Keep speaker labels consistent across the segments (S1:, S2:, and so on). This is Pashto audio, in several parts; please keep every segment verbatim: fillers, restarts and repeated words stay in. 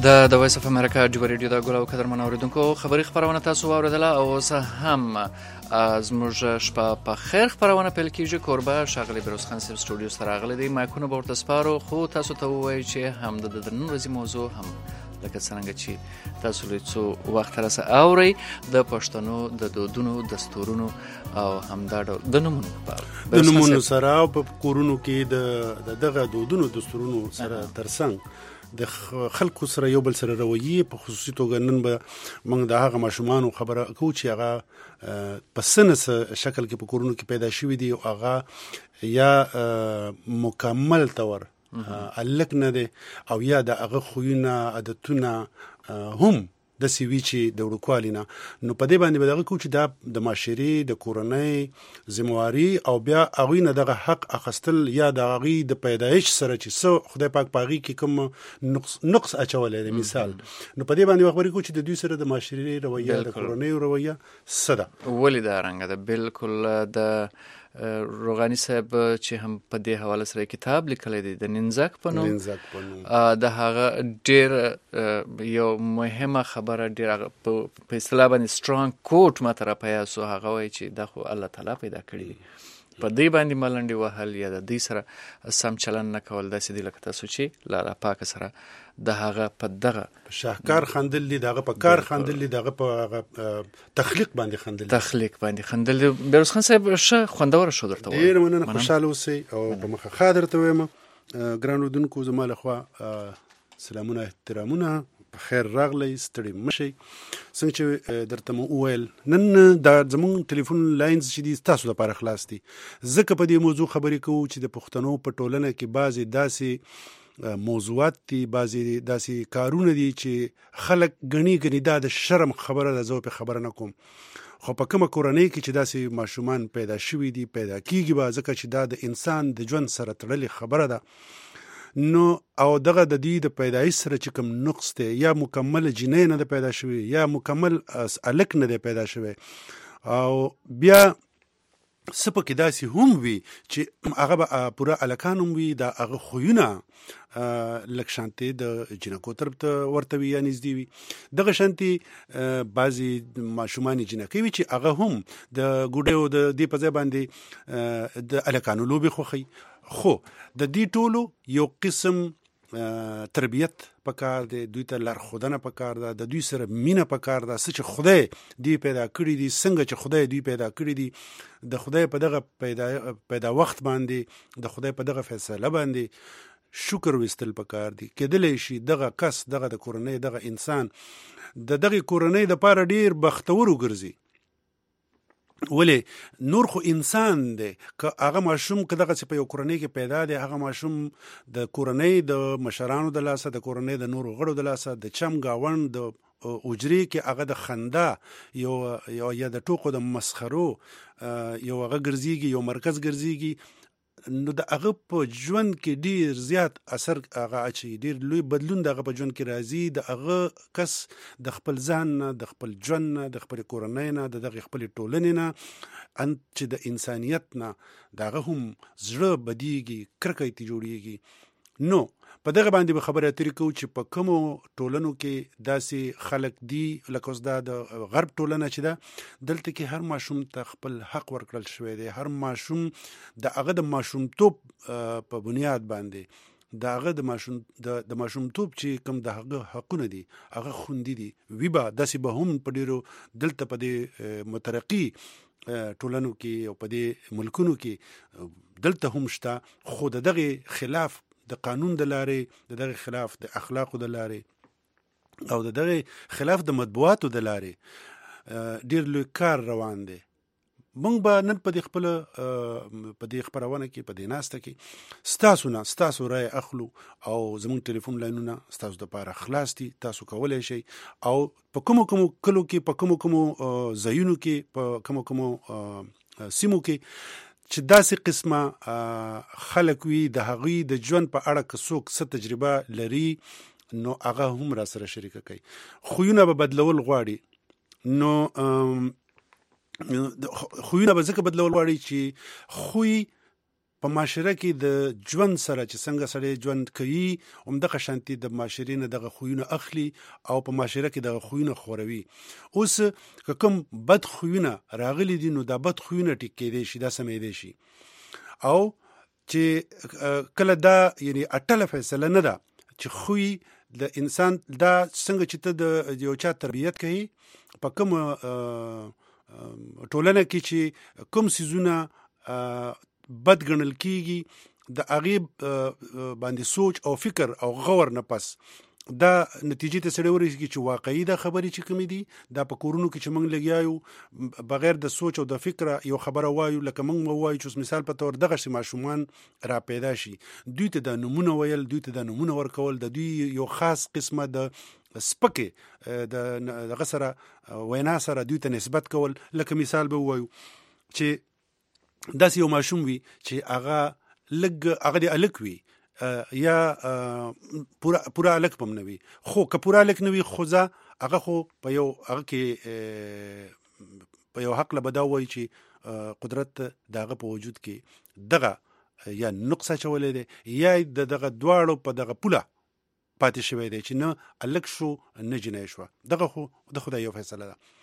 S1: د د وایس اف امریکا جوبا ریډیو د ګل او قدرمن اوریدونکو خبری خبرونه تاسو واوریدله او اوس هم زموږ شپه په خیر خبرونه پیل کیږي. کوربه شغله بروز خان سیب سټوډیو سره راغلی دی، مایکونه به ورته سپارو، خو تاسو ته وایي چې هم د نن ورځې موضوع هم لکه څنګه چې تاسو له څو وخت راځه اوري د پښتنو د دودونو دستورونو او هم د نمونو په
S2: د نمونو سره په کورونو کې د دغه دودونو دستورونو سره ترڅنګ د خلکو سره یو بل سره رویه په خصوصي توګه نن به موږ د هغه ماشومان خبره کوو چې هغه په سنس شکل کې په کورونو کې پیدا شوي دي او هغه یا مکمل تور الک نه دی او یا د هغه خویونه عادتونه هم د سی وی چې د وړوکوالینا نو په دې باندې به دغه کو چې د د معاشري د کورنۍ ذمہواری او بیا هغه نه دغه حق اخستل یا د هغه د پیدایش سره چې سو خدای پاک پاغي کې کوم نقص نقص اچولې مثال نو په دې باندې خبرې کو چې د دوی سره د معاشري رویه د کورنۍ رویه سره
S1: ولې دا رنګ ده. بالکل د روغانی صاحب چې هم په دې حواله سره کتاب لیکلی دی د ننزک په نوم د هغه ډېر یو مهمه خبره ډېر په اصطلاح باندې سترانګ کوټ ما ته راپیاسو. هغه وایي چې دا خو الله تعالی پیدا کړي دي، په دې باندې ملنډې وهل یا د دې سره سم چلن نه کول داسې دي لکه تاسو چې لاله پاکه سره د هغه په دغه
S2: شاهکار خندل دي، دغه په کار خندل دي، دغه په تخلیق باندې خندل دي
S1: تخلیق باندې خندل دي. بیروز خان صاحب ښه خوندوره شو درته وایم.
S2: ډېر مننه، خوشاله اوسئ او په مخه ښه درته وایم. ګران اردوونکو زما لخوا سلامونه احترامونه، په خیر راغلی، ستړي مشئ. څنګه چې درته مو وویل نن دا زموږ ټلیفون لاینز چې دي تاسو لپاره خلاص دي، ځکه په دې موضوع خبرې کوو چې د پښتنو په ټولنه کې بعضې داسې موضوعات دي، بعضې داسې کارونه دي چې خلک ګڼي ګڼي دا د شرم خبره ده، زه په خبره نه کوم. خو په کومه کورنۍ کې چې داسې ماشومان پیدا شوي دي پیدا کیږي به، ځکه چې دا د انسان د ژوند سره تړلې خبره ده. نو او دغه د دې د پیدایش سره چې کوم نقص دی، یا مکمل جنۍ نه ده پیدا شوی یا مکمل الک نه ده پیدا شوی، او بیا سپه کې داسې هم وي چې هغه به پوره الکان هم وي، د هغه خویونه لک شانتي د جنکو طرف ته ورته وي یا نږدې وي. دغه شانتي بعضې ماشومان جنکې وي چې هغه هم د ګوډیو د دې په ځای باندې د الکانو لوبې خوښوي. خو د دې ټولو یو قسم تربیت پکار دی، دوی ته لارښودنه پکار ده، د دوی سره مینه پکار ده. څه چې خدای دوی پیدا کړي دي، څنګه چې خدای دوی پیدا کړي دي، د خدای په دغه پیدا پیدا وخت باندې، د خدای په دغه فیصله باندې شکر وستل پکار دي. کېدلی شي دغه کس، دغه د کورنۍ، دغه انسان د دغه کورنۍ د پاره ډیر بختور وګرځي. ولې نور خو انسان دی، که هغه ماشوم که دغه په یو کورنۍ کې پیدا دی، هغه ماشوم د کورنۍ د مشرانو د لاسه، د کورنۍ د نورو غړو د لاسه، د چم گاوند د اجري کې هغه د خندا یو یا د ټوکو د مسخرو یو هغه ګرځيږي، یو مرکز ګرځيږي. نو د هغه په ژوند کې ډیر زیات اثر هغه اچي، ډیر لوی بدلون د هغه په ژوند کې راځي. د هغه کس د خپل ځان نه، د خپل ژوند نه، د خپل کورنۍ نه، د دغه خپل ټولنې نه، ان چې د انسانیت نه د هغه هم زړه بدیږي، کرکه یې جوړیږي. نو په دغه باندې به خبرې اترې کوو چې په کومو ټولنو کې داسې خلک دي، لکه اوس دا د غرب ټولنه چې ده، دلته کې هر ماشوم ته خپل حق ورکړل شوی دی. هر ماشوم د هغه د ماشومتوب په بنیاد باندې د هغه د ماشوم د ماشومتوب چې کوم د هغه حقونه دي هغه خوندي دي. وی به داسې به هم په ډیرو دلته په دې مترقي ټولنو کې او په دې ملکونو کې دلته هم شته، خو د دغه خلاف د قانون د لارې، د دغه خلاف د اخلاقو د لارې او د دغه خلاف د مطبوعاتو د لارې ډیر لوی کار روان دی. موږ به نن په دې خپل په دې خبرونه کې، په دې ناسته کې ستاسو نه ستاسو رای اخلو او زموږ ټلیفون لاینونه ستاسو لپاره خلاص دي. تاسو کولی شئ او په کومو کومو کلو کې، په کومو کومو ځایونو کې، په کومو کومو سیمو کې چې داسې قسمه خلک وي د هغوی د ژوند په اړه که څوک څه تجربه لري نو هغه هم را سره شریکه کوي. خویونه به بدلول غواړي، نو خویونه به ځکه بدلول غواړي چې خوی په معاشره کې د ژوند سره چې څنګه سړی ژوند کوي همدغه شانتي د معاشرې نه دغه خویونه اخلي او په معاشره کې دغه خویونه خوروي. اوس که کوم بد خویونه راغلي دي نو دا بد خویونه ټیک کېدی شي، دا سمېدی شي. او چې کله دا یعنی اټله فیصله نه ده چې خوی د انسان دا څنګه چې ته د یو چا تربیت کوي په کوم ټولنه کې چې کوم سيزونه بد ګڼل کیږي د هغې باندې سوچ او فکر او غور نه پس دا نتیجې ته سړی ورسېږي چې واقعي دا خبرې چې کومې دي دا په کورونو کې چې موږ لګیا یو بغیر د سوچ او د فکره یو خبره وایو، لکه موږ مو وایو چې مثال په تور دغسې ماشومان را پیدا شي، دوی ته دا نومونه ویل، دوی ته دا نومونه ورکول، د دوی یو خاص قسمه د سپکې د دغه سره وینا سره دوی ته نسبت کول. لکه مثال به ووایو چې داسې یو ماشوم وي چې هغه لږ هغه د هلک وي یا پورا پورا الک پم نوي، خو که پورا الک نوي خو ځه هغه خو په یو هغه کې په یو حق له بدا وایي چې قدرت د هغه په وجود کې دغه یا نقص اچولی دی یا د دغه دواړو په دغه پوله پاتې شوی دی چې نه الک شو نه جنۍ شوه. دغه خو د خدای یو فیصله ده.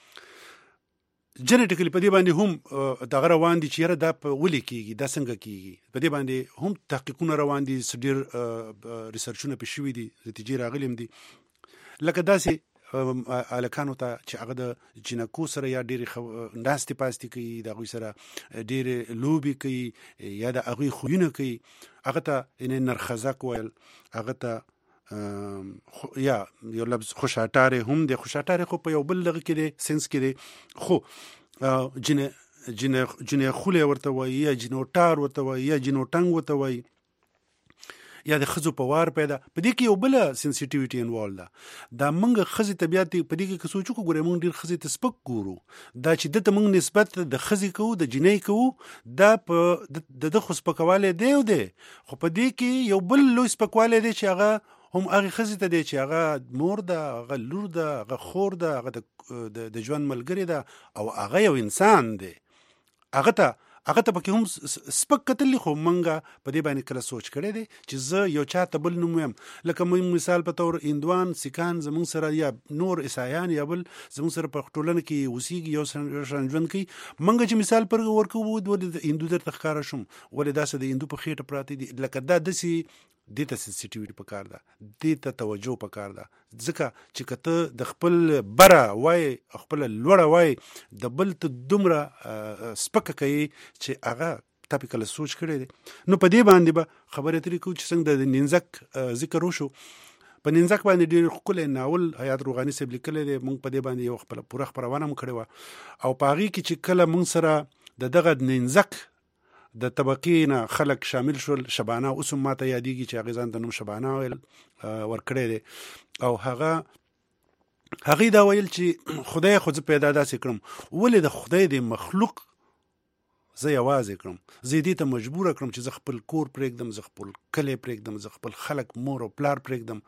S2: جنټیکلی په دې باندې هم دغه روان دي چې یاره دا په ولې کېږي، دا څنګه کېږي، په دې باندې هم تحقیقونه روان دي، ډېر ریسرچونه پې شوي دي، نتیجې راغلي هم دي. لکه داسې هلکانو ته چې هغه د جینکو سره یا ډېرې ناستې پاستې کوي، د هغوی سره ډېرې لوبې کوي یا د هغوی خویونه کوي، هغه ته یعنې نرخزک ویل، هغه ته یا یو لفظ خوشاټارې هم دی. خوشاټارې خو په یو بل دغه کې دی سنس کې دی، خو جنې جنې جنې خولی ورته وایي یا جنوټار ورته وایي یا جنوټنګ ورته وایي یا د ښځو په وار پیدا. په دې کې یو بله سنسیټیویټي انوالو ده. دا موږ ښځې طبیعت په دې کې که سوچ وکړو ګورئ موږ ډېر ښځې ته سپک ګورو، دا چې ده ته موږ نسبت د ښځې کوو د جنۍ کوو دا په د ده خو سپکوالی دی او دی، خو په دې کې یو بل لوی سپکوالی دی چې هغه هم هغې ښځې ته دی چې هغه مور ده، هغه لور ده، هغه خور ده، هغه د ژوند ملګرې ده او هغه یو انسان دی. هغه ته هغه ته پکې هم سپک کتلی، خو موږ په دې باندې کله سوچ کړی دی چې زه یو چا ته بل نوم ویم. لکه موږ مثال په طور هندوان سیکان زموږ سره یا نور عیسایان یا بل زموږ سره په ټولنه کې اوسېږي، یو شان ژوند کوي. موږ چې مثال پر ورکوو ولې د هندو درته ښکاره شوم، ولې داسې د هندو په خېټه پراته دي، لکه دا داسې دې ته سنسیټیویټي پکار ده، دې ته توجه پکار ده. ځکه چې که ته د خپل بره وایې خپله لوړه وایې د بل ته دومره سپکه کوي چې هغه تا پې کله سوچ کړی دی. نو په دې باندې به خبرې اترې کوو چې څنګه د نینځک ذکر وشو. په نینځک باندې ډېر ښکلی ناول حیات روغاني صاحب لیکلی دی، موږ په دې باندې یو خپله پوره خپرونه هم کړې وه، او په هغې کې چې کله موږ سره د دغه نینځک د طبقې نه خلک شامل شول، شبانه اوس هم ماته یادېږي چې هغې ځان ته نوم شبانه ویل ورکړی دی، او هغه هغې دا ویل چې خدای خو زه پیدا داسې کړم، ولې د خدای د مخلوق زه یوازې کړم، زه دې ته مجبوره کړم چې زه خپل کور پرېږدم، زه خپل کلی پرېږدم، زه خپل خلک مور او پلار پرېږدم،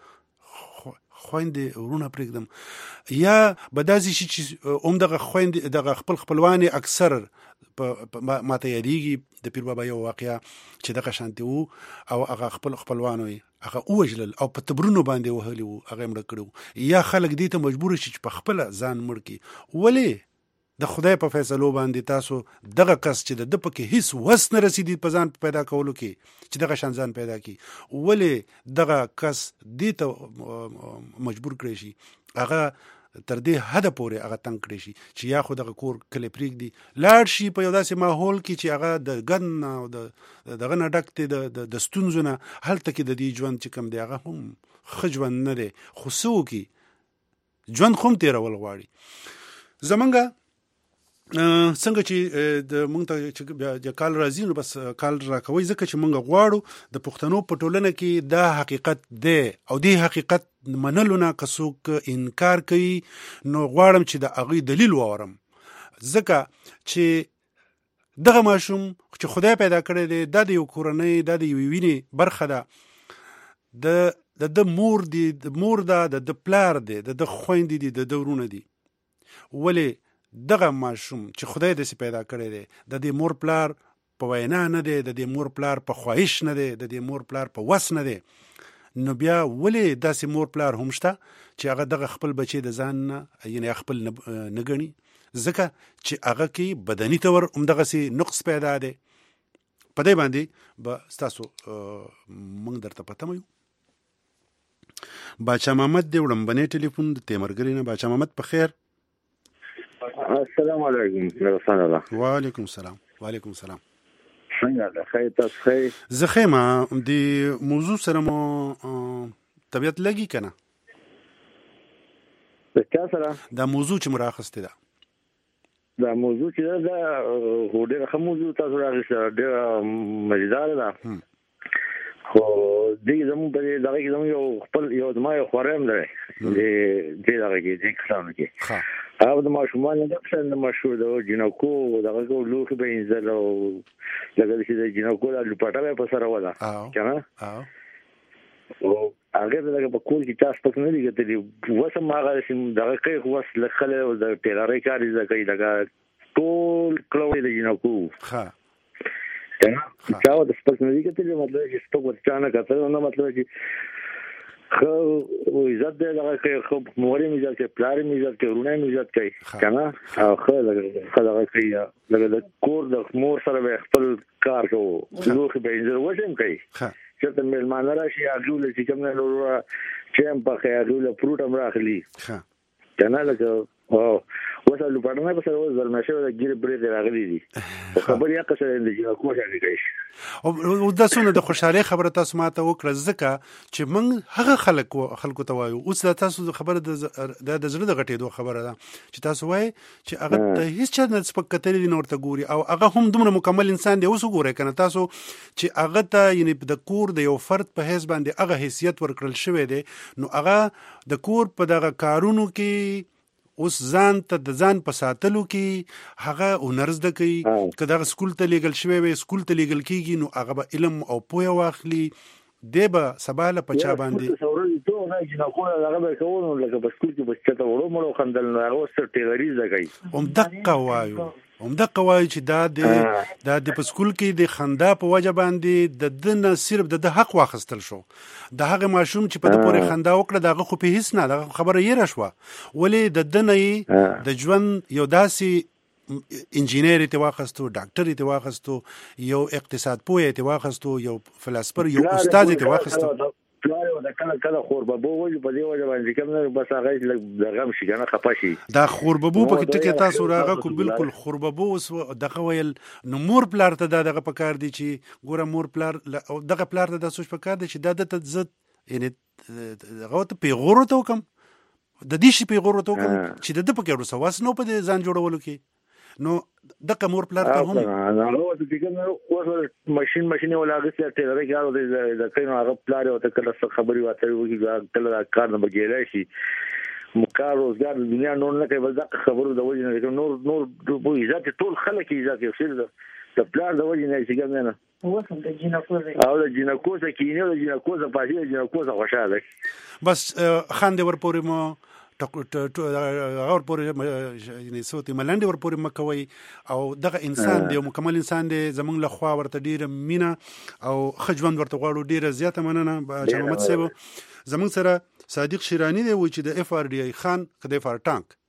S2: خویندې ورونه پرېږدم. یا به داسې شي چې همدغه خویندې دغه خپل خپلوان اکثر ماته یادېږي د پیر بابا یو واقعه چې دغه شانتې وو او هغه خپل خپلوان وي هغه ووژلل او په تبرونو باندې وهلي وو، هغه یې مړه کړي وو. یا خلک دې ته مجبور شي چې په خپله ځان مړ کړي. ولې د خدای په فیصلو باندې تاسو دغه کس چې د ده پکې هیڅ وس نه رسېدي په ځان پیدا کولو کې چې دغه شان ځان پیدا کړي، ولې دغه کس دې ته مجبور کړی شي، هغه تر دې حده پورې هغه تنګ کړی شي چې یا خو دغه کور کلی پرېږدي لاړ شي په یو داسې ماحول کې چې هغه د ګن او د دغه نه ډک دی د ستونزو نه، هلته کې د دې ژوند چې کوم دی هغه هم ښه ژوند نه دی، خو څه وکړي ژوند خو هم تېرول غواړي. زمونږ څنګه چې د مونږ ته چې د کال راځي نو بس کال راکوي، ځکه چې مونږ غواړو د پښتنو په ټولنه کې دا حقیقت دی او دې حقیقت منلو نه که څوک انکار کوي نو غواړم چې د هغوی دلیل واورم. ځکه چې دغه ماشوم چې خدای پیدا کړی دی دا د یو کورنۍ دا د یوې وینې برخه ده، د د مور دی د مور ده د د پلار دی د د خویندې دي د د ورونه دي. ولې دغه ماشوم چې خدای داسې پیدا کړی دی د دې مور پلار په وینا نه دی، د دې مور پلار په خواهش نه دی، د دې مور پلار په وس نه دی، نو بیا ولې داسې مور پلار هم شته چې هغه دغه خپل بچی د ځان نه یعنی خپل نه ګڼي، ځکه چې هغه کې بدني طور همدغسې نقص پیدا دی. په دې باندې به ستاسو موږ درته پته وایو. باچا محمد دی وړمبنی ټلیفون د تیمرګرې نه. باچا محمد په خیر؟
S3: السلام علیکم.
S2: وعلیکم السلام. وعلیکم السلام.
S3: څنګه ده؟ خیر تاسو خیر؟
S2: زه ښه یم. د موضوع سره مو طبیعت لګي که نه؟
S3: د چا سره؟
S2: دا موضوع چې مو رااخیستې ده.
S3: دا موضوع چې ده دا خو ډېره ښه موضوع تاسو رااخیسته، ډېره مزیداره ده. خو دې زموږ په دې دغه کې زموږ یو خپل یو زما یو خوری هم دی د دې دغه کې دې کسانو کې. هغه د ماشومانو د پسند د مشهور د جینکو دغه کو لوخي به انځل او لکه چې د جینکو د لپټه به په سره ولا کنه او هغه دغه په کول کې تاسو پک نه دی ګټلی وسم هغه سیم دغه کې وس لخله او د ټیلرې کاری زکه دغه ټول کلوې د جینکو ها کنه چاو د سپک نه دی ګټلی مطلب چې سپک ورچانه کتل نو مطلب چې خو عزت دې لږه کې خو موري عزت کې پلار عزت کې ورونه عزت کوي کنه او خو لږه خدای کوي لږه د کور د مور سره به خپل کار کوو لوخ به انځر وژم کوي چې ته مېلمانه راشي اګول چې کوم نه لور چې هم په خیالو پروت هم راخلی کنه لږه او وسه لپاره په سره زلمه شو د ګیر بری دی راغلی دي خبر یا قصه د جنکو شاګی کوي
S2: او د سونه د خوشاله خبره تاسو ماته وکړه ځکه چې موږ هغه خلک خلکو ته وایو اوس د تاسو خبره د د زړه د غټېدو خبره ده چې تاسو وایي چې هغه ته هیڅ چا نه سپک کتلې دي نور ته ګوري او هغه هم دومره مکمل انسان دی اوس ګوري کنه تاسو چې هغه ته یعنی د کور د یو فرد په حساب باندې هغه حیثیت ورکړل شوی دی نو هغه د کور په دغه کارونو کې اوس ځان ته د ځان په ساتلو کې هغه هنر زده کوي که دغه سکول ته لیږل شوی وي سکول ته لیږل کېږي نو هغه به علم او پوهه واخلي دی به سبا له په چا باندې
S3: سوري ته نه جنکو هغه به کوو لکه په سکول کې بچته وړو مړو خندل نو هغه سره ټیلري زده کوي
S2: هم دقه وایو هم دقه وایو چې دا د دا د په سکول کې د خندا په وجه باندې د دنه صرف د حق واخستل شو د هغه ماشوم چې په د پورې خندا وکړه دغه خو په هیڅ نه دغه خبره یې راشوه ولې د دنه د ژوند یو داسې انجینیر ته واخستو ډاکټر ته واخستو یو اقتصاد پوه ته واخستو یو فلسفر یو استاد ته واخستو
S3: پلار د کله کله خورببو وایي په دې وجه باندې کوم نه بس هغه د غم شي کنه خپه شي
S2: دا خورببو په ټکی تاسو راغه کو بالکل خورببو دغه ویل نو مور پلار ته دغه پکار دی چې ګوره مور پلار دغه پلار ته د سوچ پکار دی چې د د عزت یعنی هغه ته پیغور ته وکم د دې شي پیغور ته وکم چې د پکې ورسو واس نو په ځان جوړولو کې نو دغه مور پلار ته هم
S3: نو د دې نو اوس ماشين ماشين ولا غسه ټیلرې کارو د کینو هغه پلار او ته کله خبري واته وي کله کار نه بګیلای شي مکار روزګار د دنیا نور نه کوي ځکه خبرو د وجه نور نور په عزت ټول خلک عزت یو شي د پلار د وجه نه شي ګم نه
S4: اوس د جنکو
S3: او د جنکو ځکه نه د جنکو ځ پاتې د جنکو ځ خوشاله
S2: بس خاندې ور پورې مو اور پورې یعنی صوتي ملنډي ور پورې مکوي او دغه انسان دی مکمل انسان دی زمونږ له خوا ورته ډیره مینا او خجوند ورته غواړو ډیره زیاته مننه باچا محمد صاحب زمونږ سره صادق شیرانی دی و چې د اف ار ډی ای خان کده فار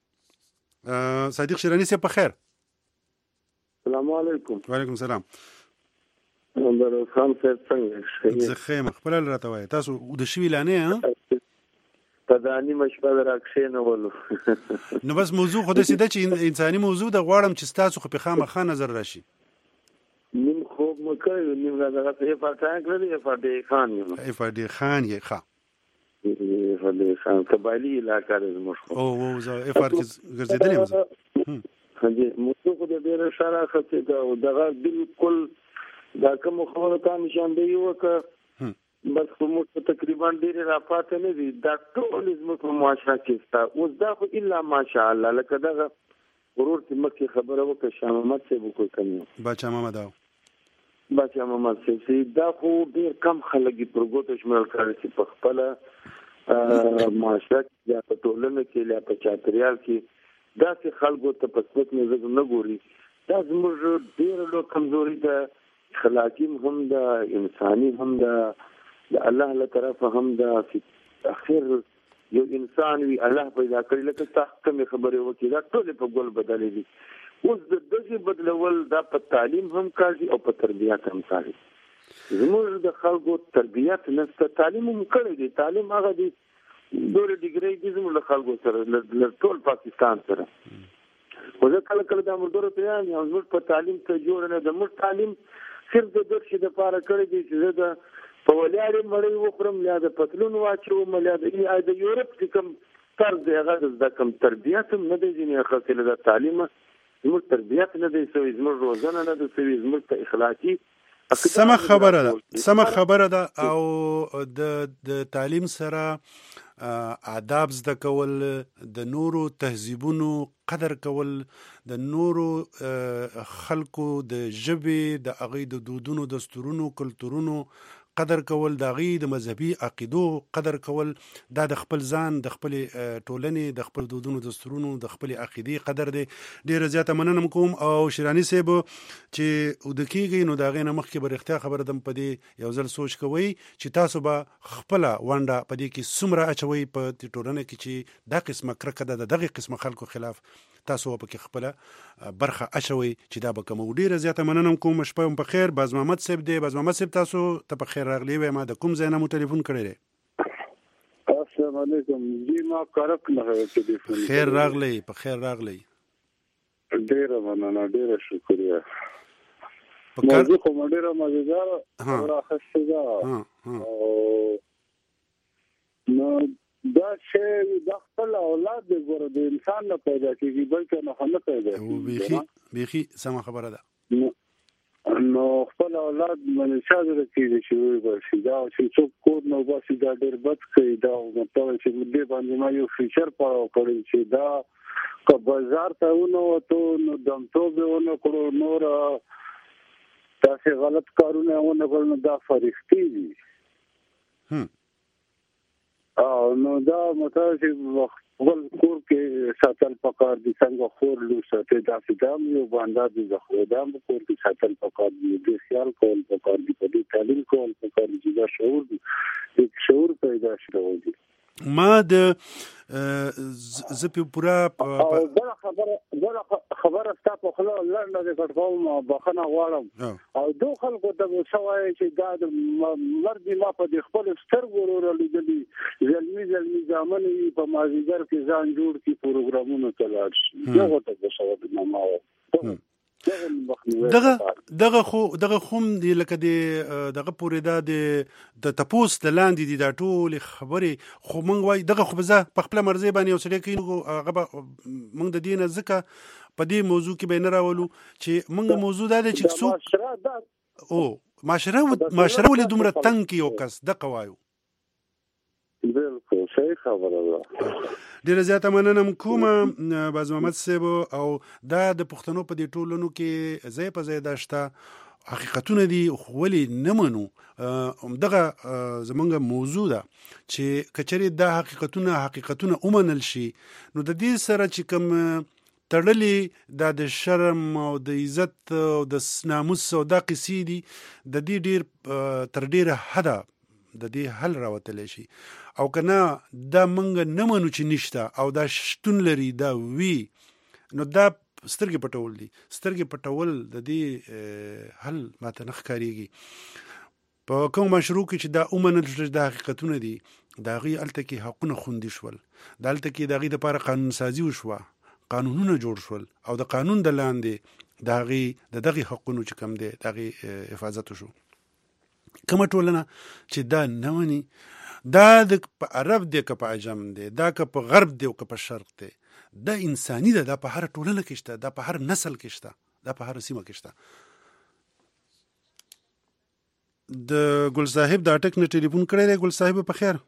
S2: ټانک صادق شیرانی صاحب په خیر
S3: السلام علیکم
S2: وعلیکم السلام
S3: نمبر خان صاحب څنګه
S2: زه خیم خپل راته وای تاسو د شوی لانه ها
S3: پدانی مشبه راکښې نه ولو
S2: نو بس موضوع خو د سیده چې انساني موضوع د غواړم چې تاسو خو په خامخا نظر راشي
S3: نیم خوب مکه نیم غزا ته پاتان کړی اف ار ډی خان یو
S2: اف ار ډی خان یې ښه
S3: اف ار ډی خان قبایلی علاقه د مشخو
S2: او او زه اف ار کې ګرځیدل یم
S3: هغه موضوع خو د ډیر اشاره خته دا دغه بالکل دا کوم خبره تا نشاندهي وکړه بس کوم تقریبا ډیر راپات نه دي دا ټول زموږ معاشره کې ستا اوس دا خو الا ماشاء الله لکه دا ضرور چې مکه خبره وکړه شاه محمد صاحب کو کوي
S2: باچا محمد او
S3: باچا محمد صاحب دا خو ډیر کم خلک په ګوتو شمول کړي چې په خپل معاشره یا په ټولنه کې یا په چاپریال کې دا چې خلکو ته په سپک نظر نه ګوري دا زموږ ډیر لوی کمزوري ده
S4: اخلاقی هم د انساني هم د الله له طرفه هم د اخر یو انسان وی الله پیدا کړی لکه تاسو کوم خبره وکړه دا ټول په ګل بدلې دي. اوس د دغه بدلول دا په تعلیم هم کاږي او په تربیات هم کاږي. زموږ د خلکو تربیات نشته، تعلیم هم کړی دی، تعلیم هغه دی ډېر ډیګری دي زموږ خلکو سره ل ټول پاکستان سره. خو زه کله کله د امردور ته یم او زموږ په تعلیم ته جوړ نه د موږ تعلیم صرف د درس د پاره کړی دی چې زه د په ولیاړې مړی وخورم یا د پتلون واچوم یا د یورپ چې کوم طرز دی هغه د کوم تربیات هم نه دی ځینې خاصله د تعلیم زموږ تربیت نه دی سوی، زموږ روزنه نه دی سوی، زموږ ته اخلاقي
S2: سمه خبره ده سمه خبره ده او د د تعلیم سره آداب زده کول، د نورو تهذیبونو قدر کول، د نورو خلکو د ژبې د هغې د دودونو دستورونو کلتورونو قدر کول، د هغې د مذهبي عقیدو قدر کول، دا د خپل ځان د خپلې ټولنې د خپل دودونو دستورونو د خپلې عقیدې قدر دی. ډېره زیاته مننه کوم او شیراني صاحب چې اوده کېږئ نو د هغې نه مخکې به رښتیا خبره دم په دې یو ځل سوچ کوئ چې تاسو به خپله ونډه په دې کې څومره اچوئ په دې ټولنه کې چې دا قسمه کرکه ده د دغې قسمه خلکو خلاف تاسو په کې خپله برخه اچوئ چې دا به کمو. ډېره زیاته مننه کوم، شپه هم په خیر. باز محمد صاحب دی، باز محمد صاحب تاسو ته په خیر راغلی وای، ما د کوم ځای نه مو ټلیفون کړی دی؟
S5: السلام علیکم جی، ما کارک نه ټلیفون.
S2: خیر راغلی، په خیر راغلی.
S5: ډېره مننه، ډېره شکریه. موضوع خو ډېره مزیدار او راخسته ده او نو دا چې د خپل اولاد د ګوره د انسان نه پیدا کېږي بلکې نه هم پیدا کېږي.
S2: بیخي بیخي سمه خبره ده.
S5: نو خپل اولاد باندې څه د کېږي چې وي بشي دا چې څوک کور نو باسي دا ډېر بد کوي. دا مطلب چې دې باندې ما یو فیچر پاو کړی چې دا که بازار ته ونه وته نو دمتوب ونه کړو، نور تاسې غلط کارونه ونه کړو، نو دا فرښتې دي. هم او نو دا مطلب چې خپل کور کې ساتل پکار دي، څنګه خور لور ساتي داسې دام یو باندې دي د خو دام کور کې ساتل پکار دي، د خیال کول پکار دي، په دې تعلیم کول پکار دي چې دا شعور دي، یک شعور پیدا شي.
S2: ما د زپی پورا
S5: بل خبره بل خبره ستا په خلا لړنه د کټقوم بخنه غواړم او دو خلکو ته شوای چې دا د مرګ ما په د خپل سترګو ورولیدلې زلمی زلمی ځامنې په مازیګر کې ځان جوړ کی پروګرامونه چلاړ شي یو ته شوه د ما
S2: دغه دغه خو دغه خوم دی لکه د دغه پورې دا د تپوس د لاندې دي دا ټول خبرې خو مونږ وای دغه خو بزه په خپل مرزي باندې یو سړی کینو هغه مونږ د دینه ځکه په دې موضوع کې به نه راولو چې مونږ موضوع دا دی چې څوک او معاشره معاشره ولې دومره تنګ کی یو کس د قوایو
S5: بالکل صحیح خبره ده.
S2: ډیره زیاته مننه کومه باز محمد صاحب او دا د پښتنو په دې ټولنو کې ځای په ځای داشته حقیقتونه دي ولی نه منو. دغه زمونږ موضوع ده چې کچري دا حقیقتونه حقیقتونه اومنل شي نو د دې سره چې کوم تړلې دا د شرم او د عزت او د ناموس او د قصې دي د دې ډیر تر ډیره حدا د دې حل راوتلی شي او کنه دا منګ نه منو چې نشته او دا شتون لري دا وی نو دا سترګې پټول دي. سترګې پټول د دې حل ماته نه ښکارېږي. په کوم مشروع کې چې دا اومنل شول د حقیقتونه دي د هغې هلته کې حقونه خوندي شول، د هلته کې د هغې دپاره قانون سازي وشوه، قانونونه جوړ شول او د قانون د لاندې د هغې د دغې حقونو چې کم دی د هغې حفاظت وشو. کومه ټولنه چې دا نه مني دا د په عرب دی که په عجم دی دا که په غرب دی او که په شرق دی دا انساني ده، دا په هر ټولنه کې شته، دا په هر نسل کې شته، دا په هر سیمه کې شته. د ګل صاحب د اټک نه ټلیفون کړی دی. ګل صاحب په خیر؟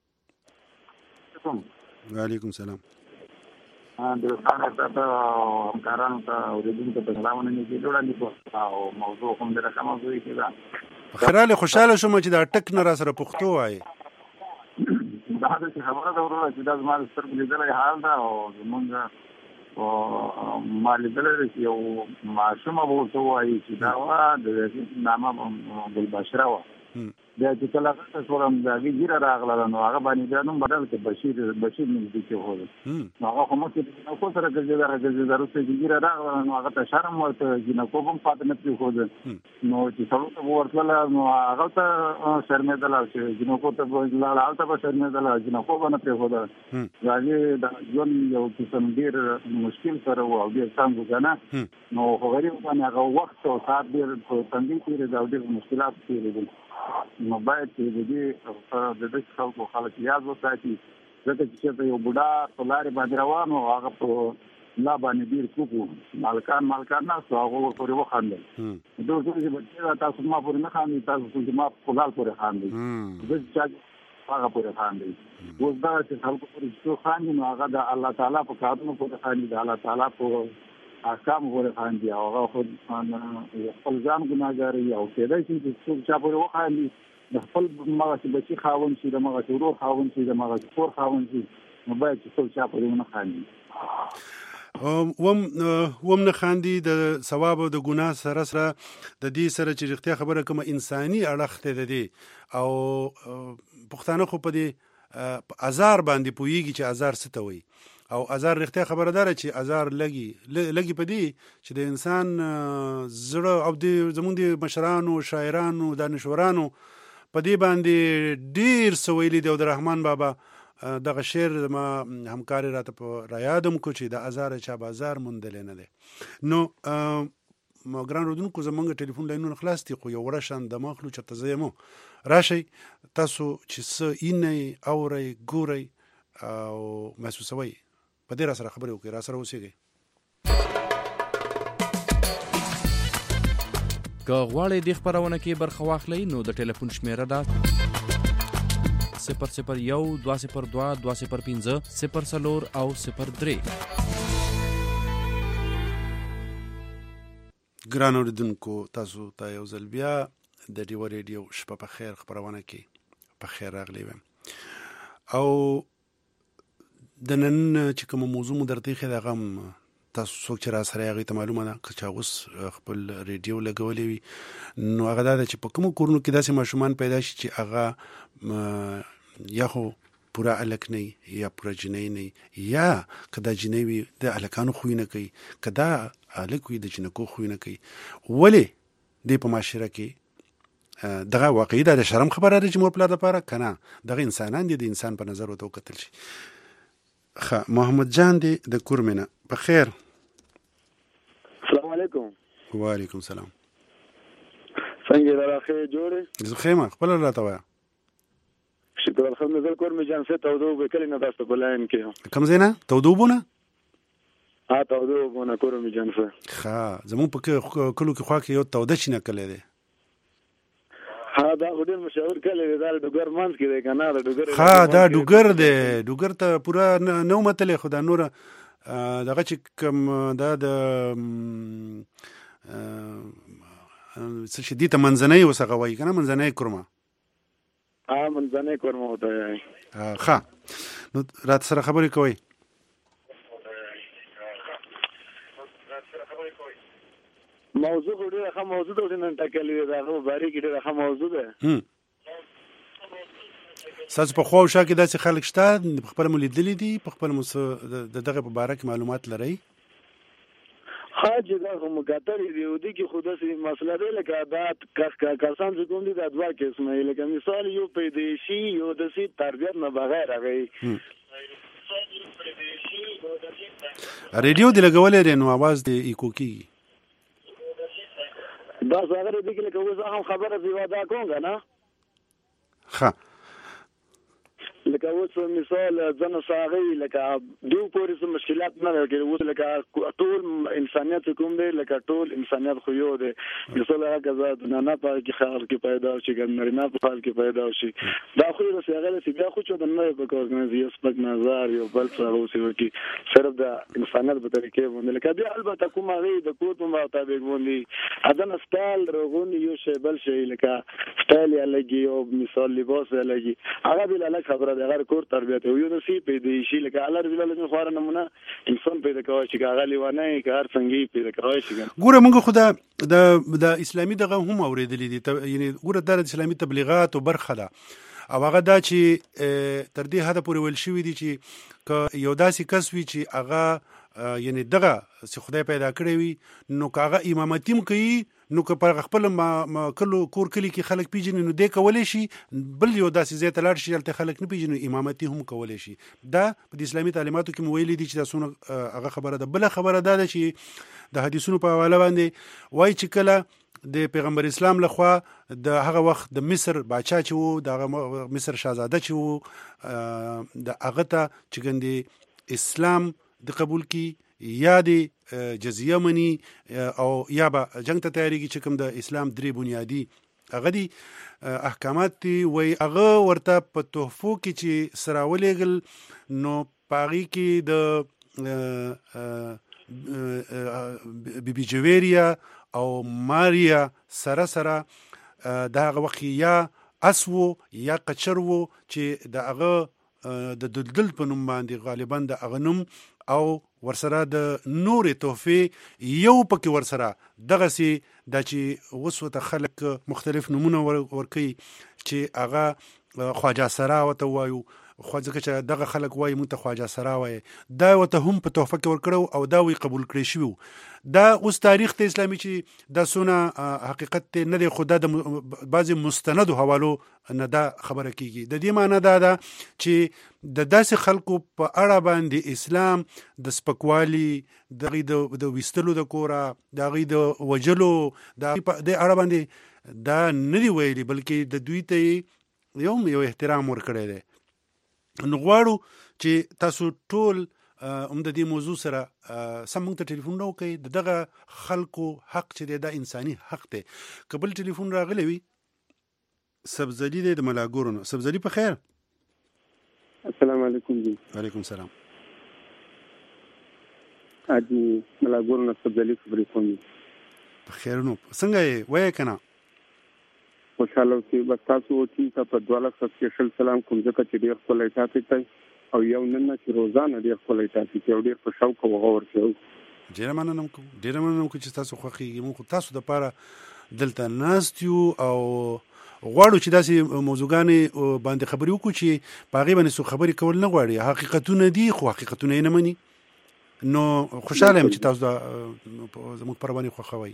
S2: وعلیکم سلام.
S6: دوستانو ته همکارانو ته اورېدونکو ته سلامونه نیږدې وړاندې او موضوع هم ډېره ښه موضوع یې کېده.
S2: خیراله خوشحاله شوم چې دا ټک نه را سره پښتو وایي.
S6: دا داسې خبره ده وروره چې دا زما د سترګو لیدلی حال ده او زمونږ او مال دلته یو معصومه وو ته وایي چې دا وا د نامه بل بشرا وا بیا چې کله تاسو ورم دا ګیره راغله نو هغه باندې دا نوم بدل کې بشیر بشیر نږدې کې هو نو هغه کوم چې نو کو سره ګرځي دا ګرځي دا روسي ګیره راغله نو هغه ته شرم ورته چې نو کوم پات نه پیو هو نو چې څلور ورتله نو هغه ته شرمېدل او چې نو کو ته لا لا ته شرمېدل چې نو کو باندې پیو هو دا دا ژوند یو قسم ډیر مشکل سره و او ډیر څنګه کنه نو خو غریب باندې هغه وخت او سات ډیر په تنګي کې دا ډیر مشکلات کې نو باید چې د دې د دې خلکو خلک یاد وساتي ځکه چې یو بوډا په لارې باندې روان و هغه په لا باندې ډېر کوکو مالکان مالکان ناستو هغه ورپورې وخاندل دوی چې بچي تاسو ما پورې نه خاندي تاسو چې ما په لال پورې خاندي زه چې هغه پورې خاندي اوس دا چې خلکو پورې څو خاندي نو هغه د الله تعالی په کارونو پورې خاندي د الله تعالی په احکام پورې خاندي او هغه خود خپل ځان ګناهګار او کېدای شي چې څوک چا پورې وخاندي د خپل مغه چې بچي خاون شي د مغه ورور خاون شي د مغه خور خاون شي نو باید چې څوک چا پورې نه خاندي
S2: وم وم نه خاندي د ثواب او د ګناه سره سره د دې سره چې رښتیا خبره کوم انساني اړخ ته دی او پښتانه خو په دې ازار باندې پويږي چې ازار څه ته وایي او ازار رښتیا خبردار چې ازار لګي لګي په دې چې د انسان زړه او د زمونږ د مشرانو شاعرانو دانشورانو په دې باندې ډیر سویلي دی او د رحمان بابا دغه شعر ما همکار راته په را یادم کو چې د ازار چا بازار مندل نه دی نو ما ګران رودونکو زمونږ ټلیفون لاینونه خلاص دي خو یو ورشان د مخلو چرته زمو راشي تاسو چې س اینې اوري ګوري او محسوسوي په دې را سره خبرې وکړي را سره اوسېږي
S7: که غواړئ دې خپرونه کې برخه واخلئ نو د ټلیفون شمیره ده صفر صفر یو دوه صفر دوه دوه صفر پنځه صفر څلور او صفر درې
S2: ګران اوریدونکو تاسو ته یو ځل بیا د ډیو ریډیو شپه په خیر خپرونه کې په خیر راغلی وم او د نن چې کوم موضوع مو درته خې دا غم تاسو څوک چې را سره هغه ته معلومه ده چې اوس خپل ریډیو لګولې وي نو هغه دا چې په کوم کورونو کې داسې ماشومان پیدا شي چې هغه یا خو پورا الک نه یا پورا جنې نه یا کدا جنې وي د الکانو خو نه کوي کدا الک وي د جنکو خو نه کوي ولی د په معاشره کې دغه واقعي د شرم خبره ده چې مور پلار لپاره کنه دغه انسانان دي د انسان په نظر وته وکتل شي خا محمد جان دی د کورمنه په خیر
S4: السلام علیکم
S2: وعلیکم السلام
S4: څنګه راخه جوړه
S2: زه خیمه خپل راته وایا
S4: شکر الحمدلله کورمه جان څه تودو به کله نه تاسو په لاین کې
S2: کوم زینا تودو بونه
S4: ها تودو بونه کورمه جان څه
S2: ښه زمون په کلو کې خوا کې یو توده شنه کله دی
S4: ها دا ډېر مشهور کله دی دا ډوګر مانس کې دی کنه دا ډوګر
S2: ها دا ډوګر دی ډوګر ته پورا نو متلې خدا نور دغه چې کوم دا د څه شدید منځنۍ وسغه وای کنه منځنۍ کورما
S4: ها منځنۍ کورما وته
S2: ها نو رات سره خبرې کوي
S4: موضوع ډېره ښه موضوع ده نن ټاکلې ده هغه باریک ډېره ښه موضوع ده
S2: تاسو په خو شا کې داسې خلک شته په خپل ملیدلې دي په خپل مس دغه په باره کې معلومات لري
S4: حاج دا کوم ګټر دی او دي کې خود سي مسله ده لکه دا کسان چې کوم دي د ادوا کې اسمه لکه مثال یو پیدایشي یو د سي تربيت نه بغیر راغی
S2: ریډیو دی لګولې نو आवाज دی ایکو کی
S4: دا څنګه دې کې لکه اوس هم خبره دی واده کوم نه
S2: ښه
S4: لکه اوس مثال ځنه ساغي لکه دوه پورې مشکلات نه لري اوس لکه ټول انسانيت کوم دی لکه ټول انسانيت خو یو دی مثال هغه ذات نه نه په کې خلق کې پیدا شي ګنر نه په خلق کې پیدا شي دا خو د ساغي چې بیا خو چې د نه په کور نه زیات سپک نظر یو بل څه اوسې وکي صرف د انسانيت په طریقې باندې لکه بیا البته کوم هغه د کوټ مطابق باندې اذن سټایل رغون یو شی بل شي لکه سټایل یا لګي او مثال لباس یا لګي هغه بل الګ خبره ده
S5: هغه کور تربیت یو نو سی پیدا شي لکه الله رب العالمین خو نمونه انسان پیدا کوي چې هغه لیوانه کار څنګه پیدا کوي شي.
S2: ګوره موږ خو دا د د اسلامي دغه هم اوریدلې دي، یعنی ګوره د اسلامي تبلیغات او برخه ده او هغه دا چې تر دې حد پورې ویل شوی دي چې که یو داسې کس وي چې هغه یعنی دغه چې خدای پیدا کړی وي نو که هغه امامتي هم کوي نو که پر خپل کلو کور کلی کې خلک پیژني نو دې کولی شي بل یو داسې ځای ته لاړ شي هلته خلک نه پیژني امامتي هم کولی شي. دا په د اسلامي تعلیماتو کې مو ویلي دي چې دا څونه هغه خبره ده. بله خبره دا ده چې د حدیثونو په حواله باندې وایي چې کله د پیغمبر اسلام لخوا د هغه وخت د مصر باچا چې وو د هغه مصر شاهزاده چې وو د هغه ته چې ګندې اسلام د قبول کی یا د جزیه منی او یا به جنگ ته تیاریږي چې کوم د اسلام درې بنیادی هغه دي احکامات دي وای هغه ورته په تحفو کې چې سره ولېږل نو پاغي کې د بیبي جویریا او ماریا سره سره د هغه وخت یا اسو یا قچرو چې د هغه د دلدل په نوم باندې غالبا د هغه نوم او ورسره د نورې تحفې یو پکې ورسره دغسې دا چې اوس ورته خلک مختلف نومونه ورکوي چې هغه خواجه سرا ورته وایو، خو ځکه چې دغه خلک وایي موږ ته خواجه سرا وایي، دا ورته هم په تحفه کې ورکړو او دا وی قبول کړی شوي. دا اوس تاریخ ته اسلامي چې دا څونه حقیقت نه دی، خو دا د بعضې مستندو حوالو نه دا خبره کیږي. د دې معنی دا ده چې د داسې خلکو په اړه باندې اسلام د سپکوالي د هغې د ویستلو د کوره د هغې د وجلو د اړه باندې دا نه دی ویلي، بلکې د دوی ته یو یو احترام ورکړی دی. نو غواړو چې تاسو ټول هم د دې موضوع سره سم موږ ته ټلیفون راوکړئ. د دغه خلکو حق چې دی دا انساني حق دی. که بل ټلیفون راغلی وي سبزلي دی د ملاګورو نه. سبزلي په خیر؟
S5: السلام علیکم. جی
S2: وعلیکم سلام.
S5: اجي ملاګورو نه سبزلي خبرې کوم.
S2: په خیر نو څنګه یې وایې که نه؟
S5: خوشحاله اوسئ. بس تاسو چې په دولس سپیشل سلام کوم ځکه چې ډېر ښکلی ټاپک دی او یو نن چې روزانه ډېر ښکلی ټاپک دی او ډېر په شوق او غور کوو.
S2: ډېره مننه کوم ډېره مننه کوم چې تاسو خوښېږي. موږ خو تاسو دپاره دلته ناست یو او غواړو چې داسې موضوعګانې باندې خبرې وکړو چې په هغې باندې څوک خبرې کول نه غواړي. حقیقتونه دي خو حقیقتونه یې نه مني. نو خوشحاله یم چې تاسو دا زموږ پر باندې خوښوئ.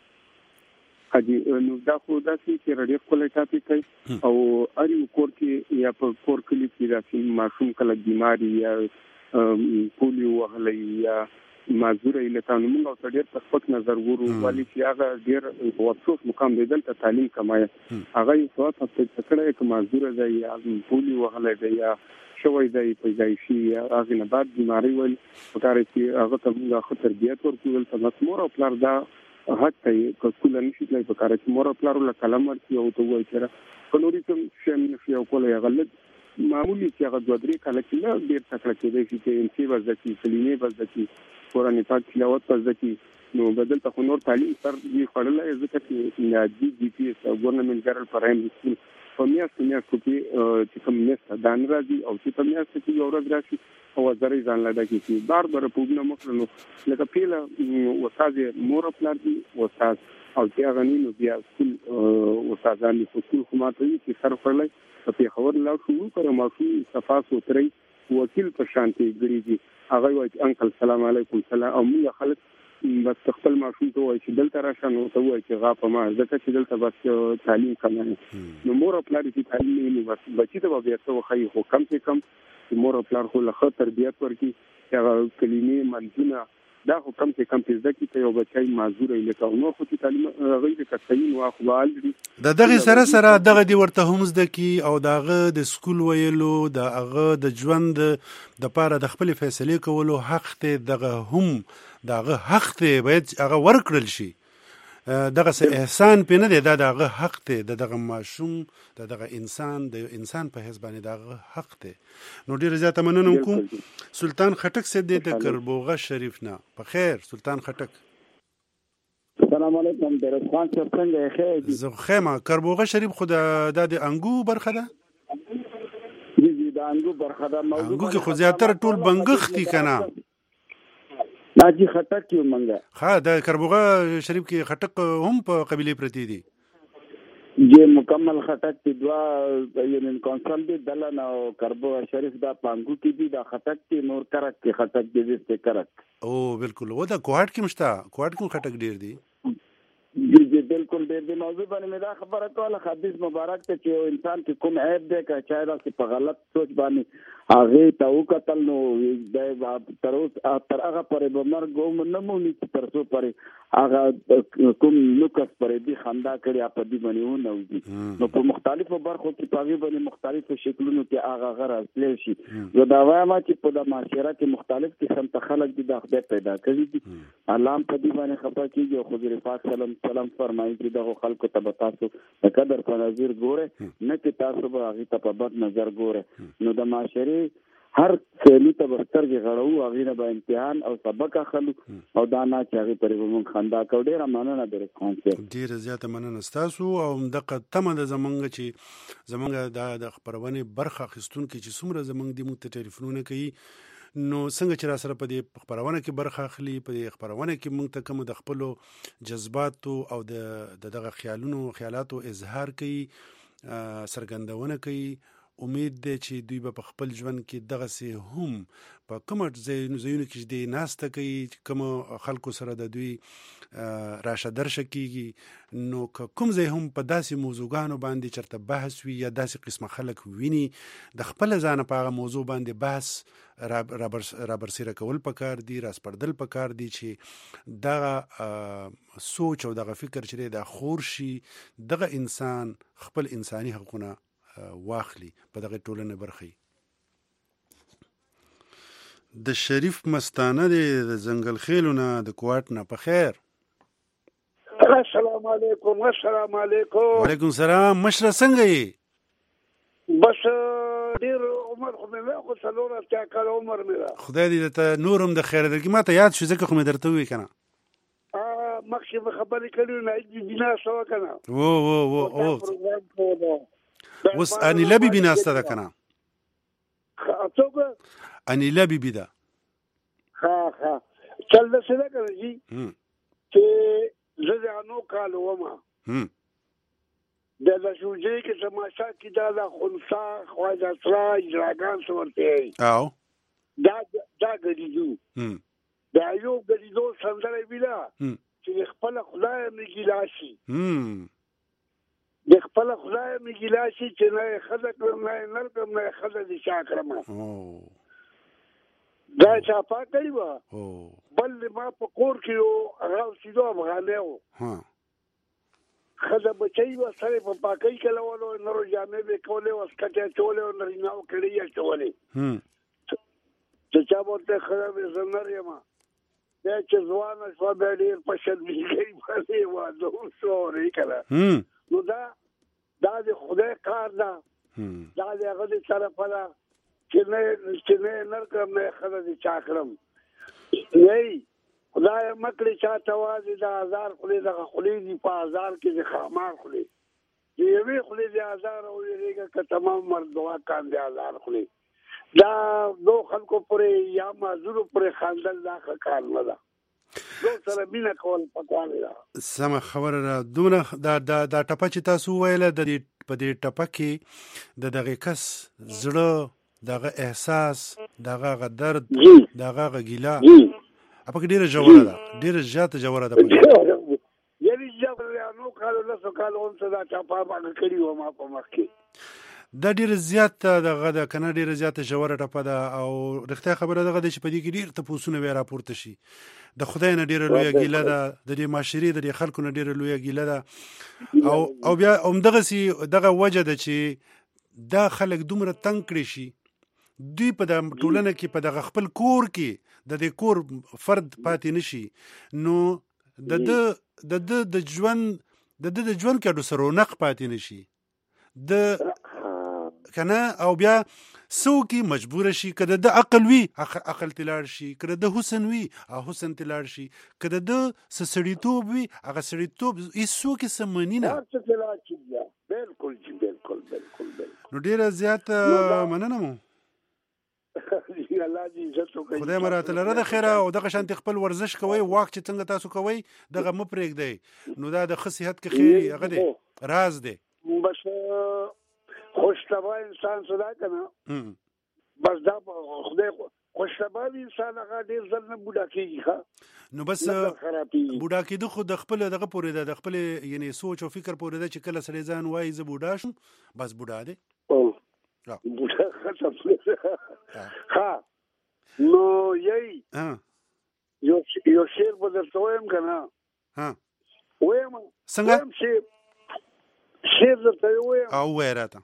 S5: حاجی نو دا خو داسې چې ډېر ښکلی ټاپک دی او هر یو کور کې یا په کور کلي کې داسې ماشوم کله بیماري یا پولیو وهلی یا معذوره یې لکه نو موږ ورته ډېر په سپک نظر ګورو، ولې چې هغه ډېر افسوس مقام دی دلته تعلیم کمایه. هغه یې ثواب هڅه کړی که معذوره دی یا پولیو وهلی دی یا شوی دی پیدایشي یا هغې نه بعد بیماري ویل پکار چې هغه ته موږ ښه تربیت ورکړو. دلته بس مور او پلار دا حق ته یې که سکول نه شي تللی پکار چې مور او پلار له قلم ورکړي او ته ووایي چې که نورې کوم شی هم نه شي او کولی هغه لږ معمولي چې هغه دوه درې کاله کې نه ډېر تکړه کېدی شي چې ایم سی به زده کړي، کلمې به زده کړي، قرآن پاک تلاوت به زده کړي. نو به دلته خو نور تعلیم سر یې خوړلی ځکه چې جي جي پي ایس او ګورنمنټ ګرل پرایمري سکول په میاشتو میاشتو کې چې کوم میاشت دا نه راځي او چې په میاشتو کې یو ورځ راشي او وزرې ځان له ډکې شي بار بار پوګونه مخ نو لکه پیله استاد مور پلار دی استاد او چې هغه نو بیا سکول استادان په سکول خو ماته چې سر خورلای په خبر لا شروع کړم ماشوم صفا سوتري وکیل په شانتي ګریږي هغه وایي انکل سلام علیکم سلام او موږ خلک بس خپل ماشوم ته وایي چې دلته راشه نو ته وایي چې غاپه ما ځکه چې دلته بس تعلیم کمه نو مور او پلار چې تعلیم نه بس بچی ته بیا څه وخی خو کم څه کم مور او پلار خو له ښه تربیت ورکړي هغه کلمې منځونه دا خو کم څه کم زده کړي ته یو بچی معذور وي لکه نو خو چې تعلیم غیر کثین واخو بالري
S2: د دغه سره سره دغه دی ورته هم زده کی او دغه د سکول ویلو دغه د ژوند د پاره د خپل فیصله کولو حق ته دغه هم دغه حق ته باید هغه ورکړل شي دغه سه احسان پې نه دی دا دغه حق ته دغه ماشوم دغه انسان د انسان په حساب باندې دغه حق ته نو ډیر زیاته مننه کوم سلطان خټک سید د کربوغه شریف نه په خیر سلطان خټک
S8: السلام علیکم درس خان صاحب څنګه خیر
S2: زه خیمه کربوغه شریف خو د د انګو برخه ده
S8: دي د انګو برخه دا موضوع
S2: انګو کې خو زیاتره ټول بنګخ دي کنه
S8: ناجی خټک یو منګه
S2: ها د کربوغه شریف کې خټک هم په قبيله پرتی دي
S8: जे मुकम्मल खटक की दुआ यूनियन काउंसिल भी दलन और करबो शरीफ दा पांगू की भी दा खटक की नूर करक की खटक दे दे करक
S2: ओ बिल्कुल वो दा कोहाट की मस्ता कोहाट को खटक ډیر دی
S8: जी जी बिल्कुल ډیر دی موضوع باندې مې دا خبره کوله حدیث مبارک ته چې انسان کې کوم عیب دی که چا دا چې په غلط سوچ باندې هغه ته وکتل نو د تر اوسه تر هغه پرې به مرګ هم نه مونږ چې تر څو پرې هغه کوم نوکس پرې دی خندا کړي په دې باندې و نه نو په مختلفو برخو کې په هغه باندې مختلفو شکلونو کې هغه غره اصلي شي زه دا وایم چې په د معاشره کې مختلف قسم ته خلک دي د خدای پیدا کړي دي الله په دې باندې خبر کیږي او حضور پاک صلی الله علیه وسلم فرمایي چې دغه خلکو ته تاسو د قدر په نظر ګوره نه چې تاسو به هغه ته په بد نظر ګوره نو د معاشره هر څه ته ورسترګې غړو هغه نه به امتحان او سبق اخلو او دا نه چې هغه پرې مونږ خندا کوو ډیره مننه درې خان
S2: ډیره زیاته مننه تاسو او دغه تمه د زمونږ چې زمونږ د خبرونه برخه خستون کې چې څومره زمونږ د مو ټلیفونونه کوي نو څنګه چې را سره په دې خبرونه کې برخه اخلي په دې خبرونه کې موږ ته کوم د خپل جذبات او د دغه خیالونو خیالاتو اظهار کوي سرګندونه کوي امید دی چې دوی به په خپل ژوند کې دغه سي هم په کوم ځایونو کې د ناسته کوي کوم خلکو سره د دوی راشه درشه کیږي نو کوم ځای هم په داسې موضوعګانو باندې چرته بحث وي یا داسې قسمه خلک ویني د خپل ځان په هغه موضوع باندې بحث را برسیره کول پکار دي راسپړدل پکار دي چې دغه سوچ او دغه فکر چې د خور شي دغه انسان خپل انساني حقونه واخلي په دغه ټولنه برخي د شریف مستانه د زنګل خېلونه د کوټ نه په خیر
S9: السلام علیکم السلام علیکم
S2: وعلیکم السلام مشره څنګه یې
S9: بس ډیر عمر خو مې خو څلور اتیا کال عمر مې
S2: خدای دې ته نورم د خیر درکې ماته یاد شو ځکه خو مې درته وی کنه
S9: ا مخکې خبرې کړې نه دې بنا سو کنه
S2: وو وو وو اوس انیله بی بی ناسته ده کنه
S9: څوک
S2: انیله بی بی ده
S9: ها ها چل ده څه ده کنه جی چې زه د انو کال ومه د لشوجې کې تماشا کې دا د خنسا خواجه سرا اجراګان سورته
S2: او
S9: دا دا ګریدو دا یو ګریدو سندره ویلا چې خپل خدای مې ګلاشي د خپل خدای مې ګلاشي چې نه خزه کړم نه نر کړم نه خزه دي شا کړم دا چا پا کړی و بل ما په کور کې یو هغه سیدو افغانه و خزه بچي و سره په پاکۍ کې لولو نورو جامې به کولې او سکټه چولې او نریناو کړی یا چولې چې چا ورته خزه به زنر یم دا چې ځوان شو به ډیر په شدګي باندې و نو سوري کړه نو دا دا د خدای کار ده دا د هغه د طرفه ده چې نه چې نه نر کړم نه خزه دي چا کړم نه خدای مکړي چاته وازي د هزار خولې دغه خولې دي په هزار کې د خامار خولې چې یوې خولې د هزار او یېږه که تمام مرد دعا کان د هزار خولې دا دو خلکو پورې یا معذورو پورې خاندل دا ښه کار نه ده دو سره مینه کول پکار ده
S2: سمه خبره ده دونه دا دا دا ټپه چې تاسو ویله د دې په دې ټپه کې د دغه کس زړه دغه احساس دغه درد دغه ګیله په کې ډیره جوړه ده ډیره زیاته جوړه ده
S9: په یعنی جوړه نو کالو له کالو هم صدا چا په باندې کړی و ما په مخ کې
S2: دا ډیره زیاته دغه د کنه ډیره زیاته جوړه ټپه ده او رښتیا خبره دغه د چې په دې کې ډیر ته پوسونه وی راپورته شي د خدای نه ډیره لویه ګیله ده د دې معاشري د خلکو نه ډیره لویه ګیله ده او او بیا هم دغه سي دغه وجه ده چې دا خلک دومره تنگ کړي شي دوی په د ټولنه کې په دغه خپل کور کې د دې کور فرد پاتې نشي نو د د د د ژوند د د ژوند کې د سرونق پاتې نشي د کنه او بیا سوکي مجبور شي کده د عقل وی عقل تلار شي کده د حسن وی حسن تلار شي کده د سړیتوب وی هغه سړیتوب هیڅ سوکي سمنی نه
S9: بالکل جی بالکل بالکل بالکل
S2: نو ډیره زیات مننه مو
S9: الله دې عزت وکړي
S2: خدای مراته لره د خیره او دغه شانتي خپل ورزش کوئ واک چې څنګه تاسو کوئ دغه مو پرېږدئ نو دا د ښه صحت کې خیر هغه دی راز دی
S9: بس خوشطبع انسان صدا کنه بس دا خدای خوشطبع انسان هغه ډیر ځل نه بوډا کیږي ښه
S2: نو بس بوډا کېدو خو د خپل دغه پورې ده د خپل یعنی سوچ او فکر پورې ده چې کله سړی ځان وایي زه بوډا شم بس بوډا دی
S9: بوډا ختم ها نو یی یو یو شعر به درته وایم که نه وایم
S2: څنګه
S9: شعر شعر درته وایم
S2: او وایه راته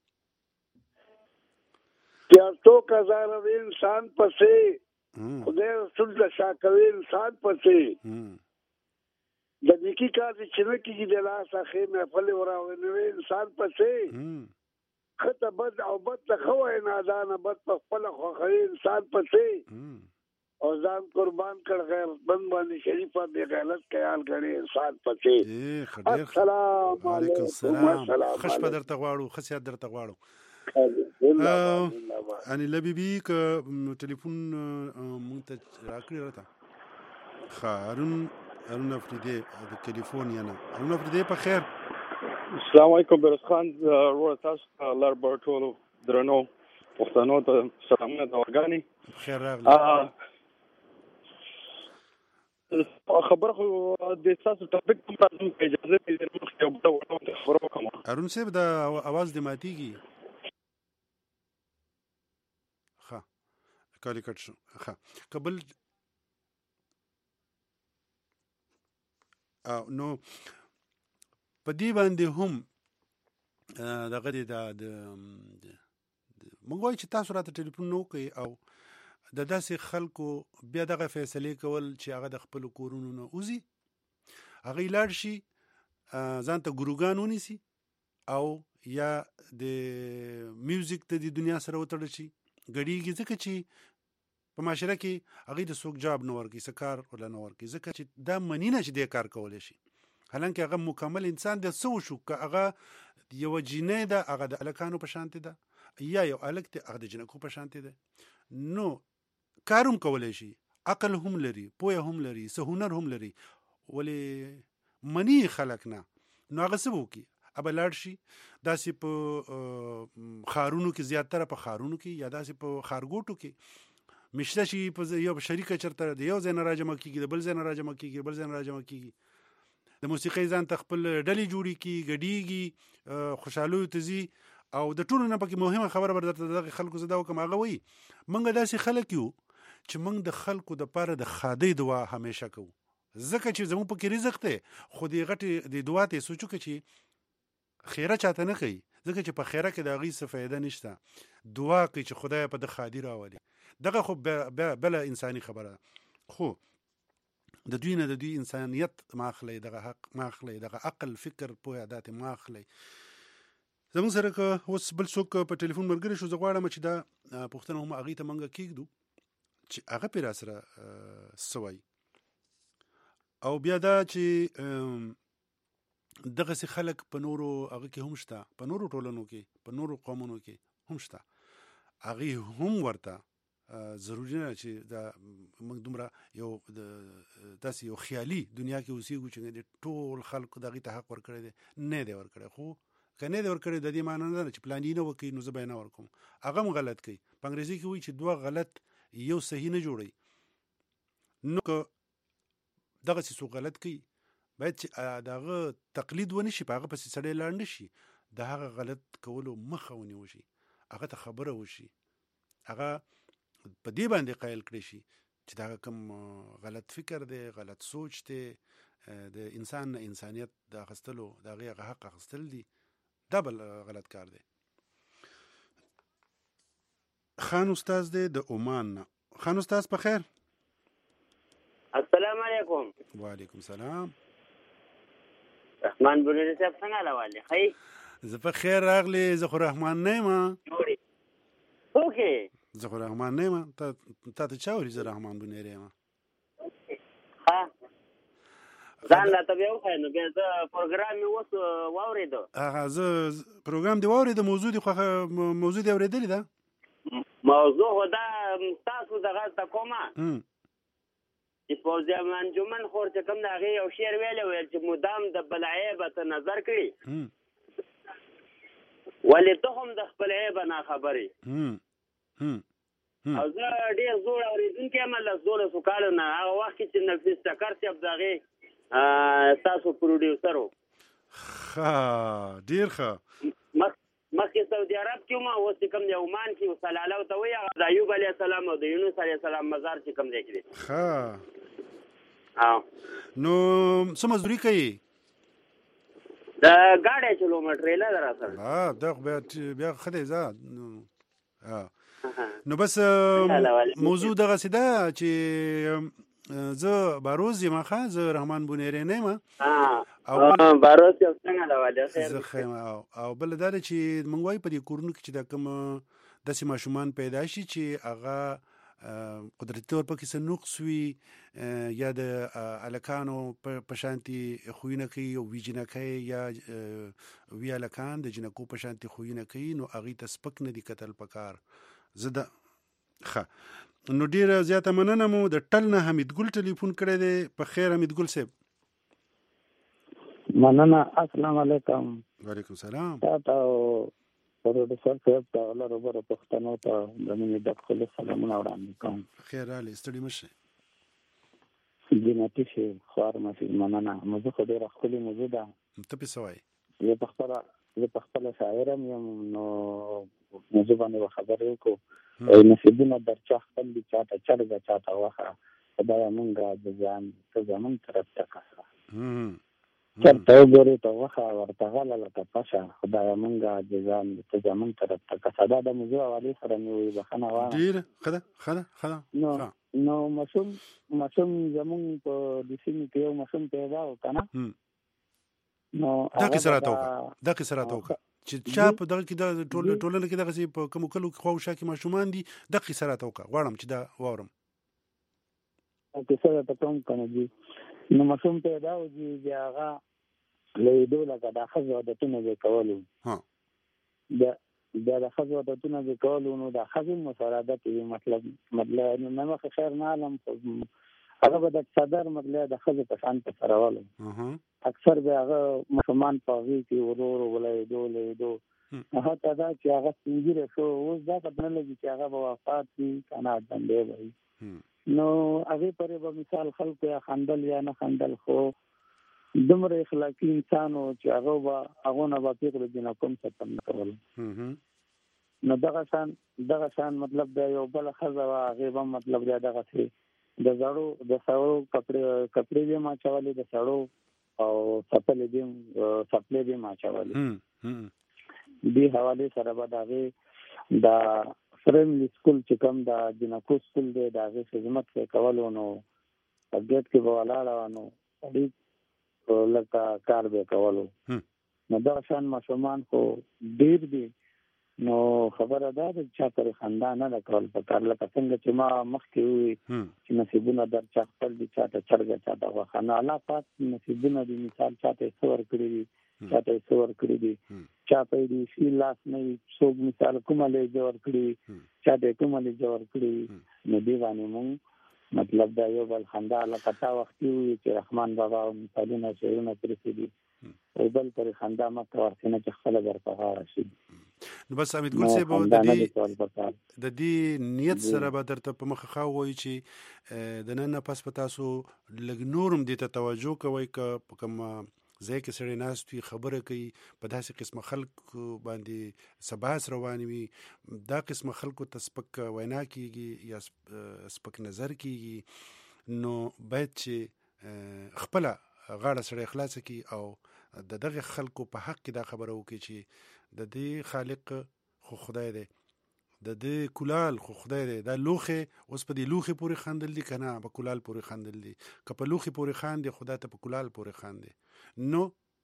S9: کیا تو کزار انسان پسې خدای رسول د شا کوي انسان پسې د نیکی کار چې نه کېږي د لاسه ښې محفل وراوینوي انسان پسې خطه بد او بد ته ښه وایي نادانه بد په خپله خوښوي انسان پسې او ځان قربان کړ غیرتمند باندې شریفه بې غیرت خیال کړي انسان پسې السلام
S2: علیکم السلام خوش به درته غواړو ښه صحت درته غواړو انیلا بیبي که ټلیفون مونږ ته راکړي راته ښه هارون هارون افریدی د کلیفورنیا نه هارون افریدی په خیر
S10: السلام علیکم بیروز خان روړ تاسو لار برټولو درنو پښتنو ته سلامونه دعاګانې
S2: خیر راغلی
S10: خبر خو د تاسو ټاپک په اړه اجازه دې مخکې یو بل خبرو وکم
S2: هارون صاحب د اواز د ماتیږي ښه کالی کټ شو ښه قبل نو په دې باندې هم دغه دی دا د موږ وایو چې تاسو راته ټلیفون نه وکړئ او د داسې خلکو بیا دغه فیصلې کول چې هغه د خپلو کورونو نه وځي هغوی لاړ شي ځان ته ګروګان ونیسي او یا د میوزیک ته د دنیا سره وتړل شي ګډېږي ځکه چې په معاشره کې هغوی د څوک جاب نه ورکوي څه کار ولا نه ورکوي ځکه چې دا مني نه چې دې کار کولی شي حالانکه هغه مکمل انسان دی څه وشو که هغه یوه جینۍ ده هغه د هلکانو په شانتې ده یا یو هلک دی هغه د جنکو په شانتې ده نو کار هم کولی شي عقل هم لري پوهه هم لري څه هنر هم لري ولې مني خلک نه نو هغه څه به وکړي ابه لاړ شي داسې په ښارونو کې زیاتره په ښارونو کې یا داسې په ښارګوټو کې مشته شي په یو شریکه چرته د یو ځای نه راجمع کېږي د بل ځای نه راجمع کېږي بل ځای نه راجمع کېږي د موسیقۍ ځان ته خپل ډلې جوړې کړي ګډېږي خوشحالیو ته ځي او د ټولو نه پکې مهمه خبره به درته دغه خلکو زه دا وکړم هغه وایي موږ داسې خلک یو چې موږ د خلکو دپاره د ښادۍ دعا همیشه کوو ځکه چې زموږ پکې رزق دی خو د غټې د دعا ته یې سوچ وکړه چې خیره چاته نه کوي ځکه چې په خیره کې د هغوی څه فایده نشته دعا کوي چې خدای په د ښادي راولي دغه خو بله انساني خبره ده خو د دوی نه د دوی انسانیت ما اخلی دغه حق ما اخلی دغه عقل فکر پوهه دا ته ما اخلی زموږ سره که اوس بل څوک په ټلیفون ملګری شو زه غواړم چې دا پوښتنه هم هغوی ته موږ کېږدو چې هغه پرې را سره څه وایي او بیا دا چې دغسې خلک په نورو هغه کې هم شته په نورو ټولنو کې په نورو قومونو کې هم شته هغوی هم ورته ضروري نه چې دا موږ دومره یو داسې یو خیالي دنیا کې اوسېږو چې د ټول خلکو د هغوی ته حق ورکړی دی نه دی ورکړی خو که نه دی ورکړی د دې معنی نه ده چې پلان یې نه وکړي نو زه به یې نه ورکوم هغه هم غلط کوي په انګریزي کې وایي چې دوه غلط یو صحیح نه جوړوي نو که دغسې څوک غلط کوي باید چې د هغه تقلید ونه شي په هغه پسې سړی لاړ نه شي د هغه غلط کولو مخه ونیول شي هغه ته خبره وشي هغه په دې باندې قایل کړی شي چې دا کوم غلط فکر دی غلط سوچ دی د انسان نه انسانیت د اخیستلو د هغې هغه حق اخیستل دي دا بل غلط کار دی خان استاز دی د عمان نه خان استاز په خیر
S11: السلام علیکم
S2: وعلیکم سلام
S11: رحمان بولونی صاحب څنګه حواله ښه
S2: زه په خیر راغلی زه خو رحمان نه یم
S11: اوکې
S2: زه خو رحمان نه یم تا ته چا ویلي زه رحمان بونیری یم
S11: ځان راته بیا وښایه نو بیا زه پروګرام مې اوس واورېدو.
S2: هغه زه پروګرام دې واورېده، موضوع دې خوښه موضوع دې اورېدلې ده؟
S11: موضوع خو دا ستاسو دغه ته کومه چې فوزي انجمن خور چې کوم د هغې یو شعر ویلی ویل چې مدام د بل عیبه ته نظر کړي ولې ته هم د خپل عیبه ناخبرې. او زه ډېر زوړ اورېدونکی یم لس دولسو کالو نه، هغه وخت کې چې نفیس ټکر صاحب د هغې ستاسو پروډیوسر و.
S2: ښه ډېر ښه.
S11: مخکې سعودي عرب کې وم، اوس چې کوم دی عمان کې سلاله ورته وایي، هغه د ایوب علیه السلام او د یونس علیه السلام مزار چې کوم دی کې دی.
S2: ښه
S11: او
S2: نو څه مزدوري کوي؟
S11: د ګاډی چلوم، ټریلر ده راسره.
S2: دا خو بیا بیا ښه دی. زه نو بس موضوع دغسې ده چې زه باروز یم، ښه زه رحمان بونیری نه یم.
S11: باروز یو څنګه ده والي؟
S2: زه ښه یم. او بله دا ده چې موږ وایو په دې کورونو کې چې دا کوم داسې ماشومان پیدا شي چې هغه قدرتي طور پکې څه نقص وي یا د هلکانو په شانتي خویونه کوي او وي جنکۍ یا وي هلکان د جنکو په شانتي خویونه کوي، نو هغوی ته سپک نه دي کتل پکار. زه د ښه نو ډېره زیاته مننه مو. د ټل نه حمید ګل ټلیفون کړی دی. په خیر حمید ګل صاحب؟
S12: مننه. السلام علیکم.
S2: وعلیکم السلام.
S12: تا ته پروډوسر صاحب ته لروبرو پښتنو ته د مینې د خپل سلامونه وړاندې کوم.
S2: خیر راغلی، ستړي مه شئ.
S12: جنتي شي خوار مشي. مننه. موضوع خو ډېره ښکلې موضوع ده.
S2: ته پې څه وایې؟
S12: زه پخپله زه پخپله شاعر هم یم، نو موضوع باندې به خبرې وکړو. نصیبونه در چا خپل دي، چاته چرګه چاته غوښه، خدایه مونږه د ځان ته زمونږ طرف ته کښه. چرته وګورې ته غوښه ورته غله لکه پشه، خدایه مونږه د ځان ته زمونږ طرف ته کښه. دا د موضوع حوالې سره مې وایي، بښنه غواړم.
S2: ډېره ښه ده ښه ده ښه ده.
S12: نو نو ماشوم ماشوم زمونږ په د سیمې کې یو ماشوم پیدا و که نه، نو
S2: دا کیسه راته وکړه دا کیسه راته وکړه چې چا په دغه کې د ټولنه کې دغسې په کومو کلو کې خواوشا کې ماشومان دي. دا کیسه راته وکړه، غواړم چې دا واورم.
S12: کیسه راته کوم که نه جي. نو ماشوم پیدا و جي، د هغه له لیدو لکه د ښځو عادتونه به یې کولو، بیا د ښځو عادتونه به یې کولو، نو د ښځې مسره عادت وي. مطلب مطلب نه مخې خیر نه علم، هغه به د صدر مطلب د ښځې په شان ته سرولو. اکثر به هغه ماشومان په هغې کې ورو ورو ولایدو ولایدو حتی دا چې هغه سپین ږیری شو، اوس دا پته نه لګي چې هغه به وفات وي که نه ډنډی به وي. نو هغې پورې به مثال خلکو یا خندل یا نه خندل، خو دومره اخلاقي انسان و چې هغه به هغو نه به پېغلو جنکو هم ستم نه کولو. نو دغه شان دغه شان مطلب د یو بله ښځه وه، هغې به مطلب بیا دغسې د زړو د سړو کپړې کپړې به یې م اچولې، د سړو او څپلې به یې څپلې به یې م اچولې. دې حوالې سره به د هغې د پرایمري سکول چې کوم د جنکو سکول دی، د هغې خدمت به یې کولو. نو په ګیټ کې به ولاړه وه، نو سړي لکه کار به یې کولو. نو دغه شان ماشومان خو ډېر دي. نو خبره دا ده چې چا پرې خندا نه ده کول پکار، لکه څنګه چې ما مخکې وویل چې نصیبونه در چا خپل دي، چاته چرګه چاته غوښه. نو الله پاک نصیبونه دي، مثال چاته یې څه ورکړي دي، چاته یې څه ورکړي دي، چا ته یې د ښي لاس نه وي، څوک مثال کومه لهجه ورکړي وي، چاته یې کومه لهجه ورکړي وي. نو دې باندې مونږ مطلب دا یو بل خندا، لکه تا وختي وویل چې رحمان بابا مثالونه شعرونه پرېښي دي، یو بل پرې خندا مه کوه چې نه چې خپله درته غاړه شي.
S2: نو بس حمید ګل صاحب د دې د دې نیت سره به درته په مخه خوا ووایي چې د نن نه پس په تاسو لږ نور هم دې ته توجه کوئ، که په کوم ځای کې سړی ناست وي خبره کوي، په داسې قسمه خلکو باندې څه بحث روان وي، دا قسمه خلکو ته سپک وینا کېږي یا سپک نظر کېږي، نو باید چې خپله غاړه سړی خلاصه کړي او د دغه خلکو په حق کې دا خبره وکړي چې د دې خالق خو خدای دی، د دې کولال خو خدای دی. دا لوښې اوس په دې لوښې پورې خندل دي که نه په کولال پورې خندل دي؟ که په لوښې پورې خاندي خدای ته په کولال پورې خاندي. نو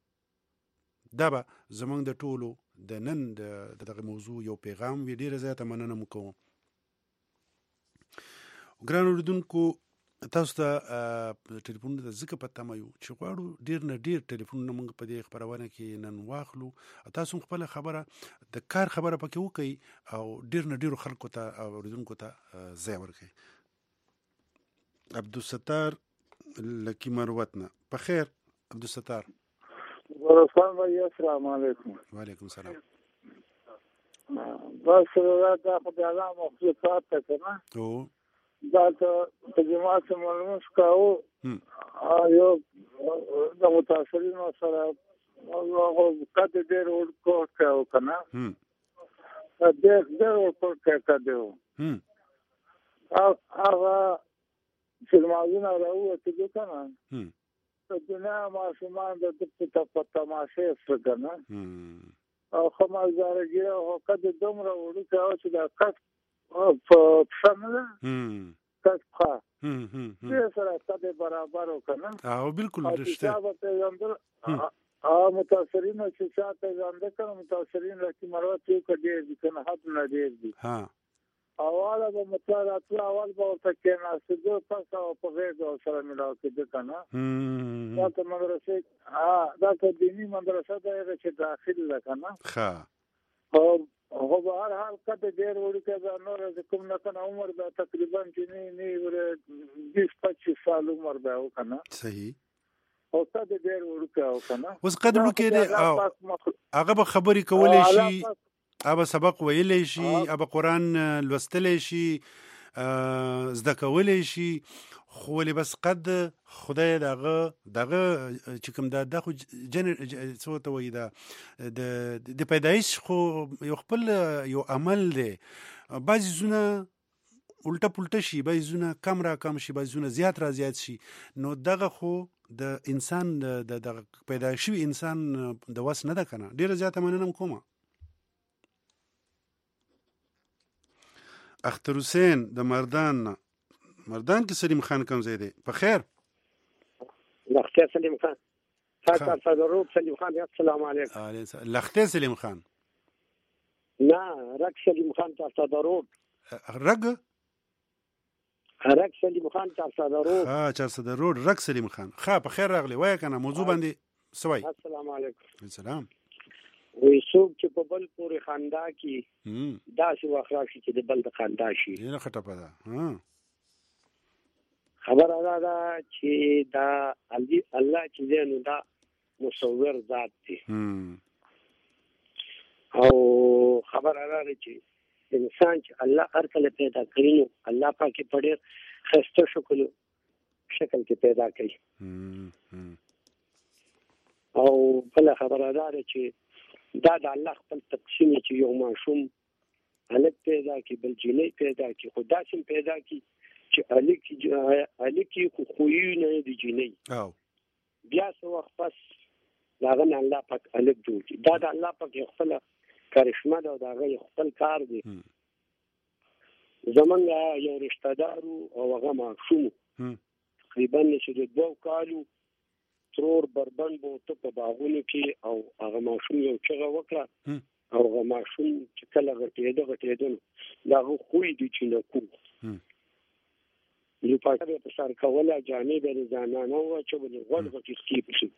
S2: دا به زمونږ د ټولو د نن د دغه موضوع یو پیغام وي. ډېره زیاته مننه مو کوم. ګران اورېدونکو، تاسو ته ټلیفون د ځکه په تمه یو چې غواړو ډیر نه ډیر ټلیفونونه موږ په دې خبرونه کې نن واخلو. تاسو خپل خبره د کار خبره پکې وکړئ او ډیر نه ډیرو خلکو ته او اوریدونکو ته ځای ورکړئ. عبدالستار لکی مروتنا په خیر. عبدالستار
S5: ورسان بھائی السلام علیکم.
S2: وعلیکم السلام.
S5: بس دا خدای الله مخلوقات ته کنه
S2: او
S5: دا ته جماعت ملموس کاو یو د متاثرینو سره هغه کته ډېر ورکو کاو کنه ډېر ډېر ورکو کاو او هغه چې مازونه راوته دي کنه د دنیا ماشومان د دې په تماشه سره کنه او خمازارګي او کده دومره ورکو چې دا کټ په شمله کټخه دې سره ستاسو برابر وکړه
S2: او بالکل رښتیا
S5: دا پیغمبر ا متاثرین چې شاته ځانده کړه متاثرین راځي مروه چې کډې دي کنه حد نه دی
S2: ها
S5: اواله به مطالعات اول به تکه نه سده پس او په غیر سره ملاو کې کنه دا ته مدرسې ها دا ته دینی مدرسه ده چې داخل لکنه
S2: ها
S5: او هو به هر حال کته ډېر وړي دا نور د کوم نه کنه عمر دا تقریبا چې نه نه ور بیس پچیس سال عمر دا وکنه
S2: صحیح
S5: او کته ډېر وړي کنه
S2: اوس قدر وکړي او هغه به خبرې کولای شي هغه سبق ویلی شي هغه قرآن لوستلی شي زده کولی شي خو ولې بس قد خدای دغه دغه چې کوم دا د خو جن څه ته وایي دا د پیدایش خو یو خپل یو عمل دی. بعضې زونه الټه پلټه شي، بعضې زونه کم را کم شي، بعضې زونه زیات را زیات شي. نو دغه خو د انسان د پیدا شوي انسان د وس نه ده که نه. ډېره زیاته مننه کومه. اختر حسین د مردان نه مردان کې سلیم خان کوم ځای دی؟ په خیر.
S13: لختې سلیم خان تاسو صدروب سلیم خان السلام علیکم.
S2: علیکم. لختې سلیم خان
S13: نه رک سلیم خان تاسو صدروب
S2: رک
S13: رک سلیم خان تاسو صدروب
S2: ها تاسو صدروب رک سلیم خان. ها په خیر راغلی وای کنه موضوع باندې سوای.
S13: السلام علیکم.
S2: السلام.
S13: وی څوک چې په بل پورې خندا کې داسې وخت راشي چې د بل د خندا شي.
S2: نه خټه پده
S13: خبره دا ده چې دا الله چې دی نو دا مصور ذات دی او خبره دا ده چې انسان چې الله هر کله پیدا کړي نو الله پاک په ډېر ښایسته شکل شکل کې پیدا کړي او بله خبره دا ده چې دا د الله خپل تقسیم چې یو ماشوم هلک پیدا کی بل جنۍ پیدا کی خو داسې پیدا کی چې هلک هلک خو خوی نه دی جنۍ
S2: او
S13: بیا څه وخت پس داغه نه الله پاک هلک جوړ کی. دا د الله پاک خپل کرشمه ده او داغه خپل کار دی. زمونږ یو رشتہ دارو او هغه ماشوم تقریبا چې د دوه کالو ترور بربند بو ته په باغونو کې او هغه ماشوم یو چغه وکړه او هغه ماشوم چې کله غټېده غټېده دا هغه خوی دی چې نه کوم یو پاکه په سر کوله جامې به ځانانه واچولې غوړ غټې خېپ شي.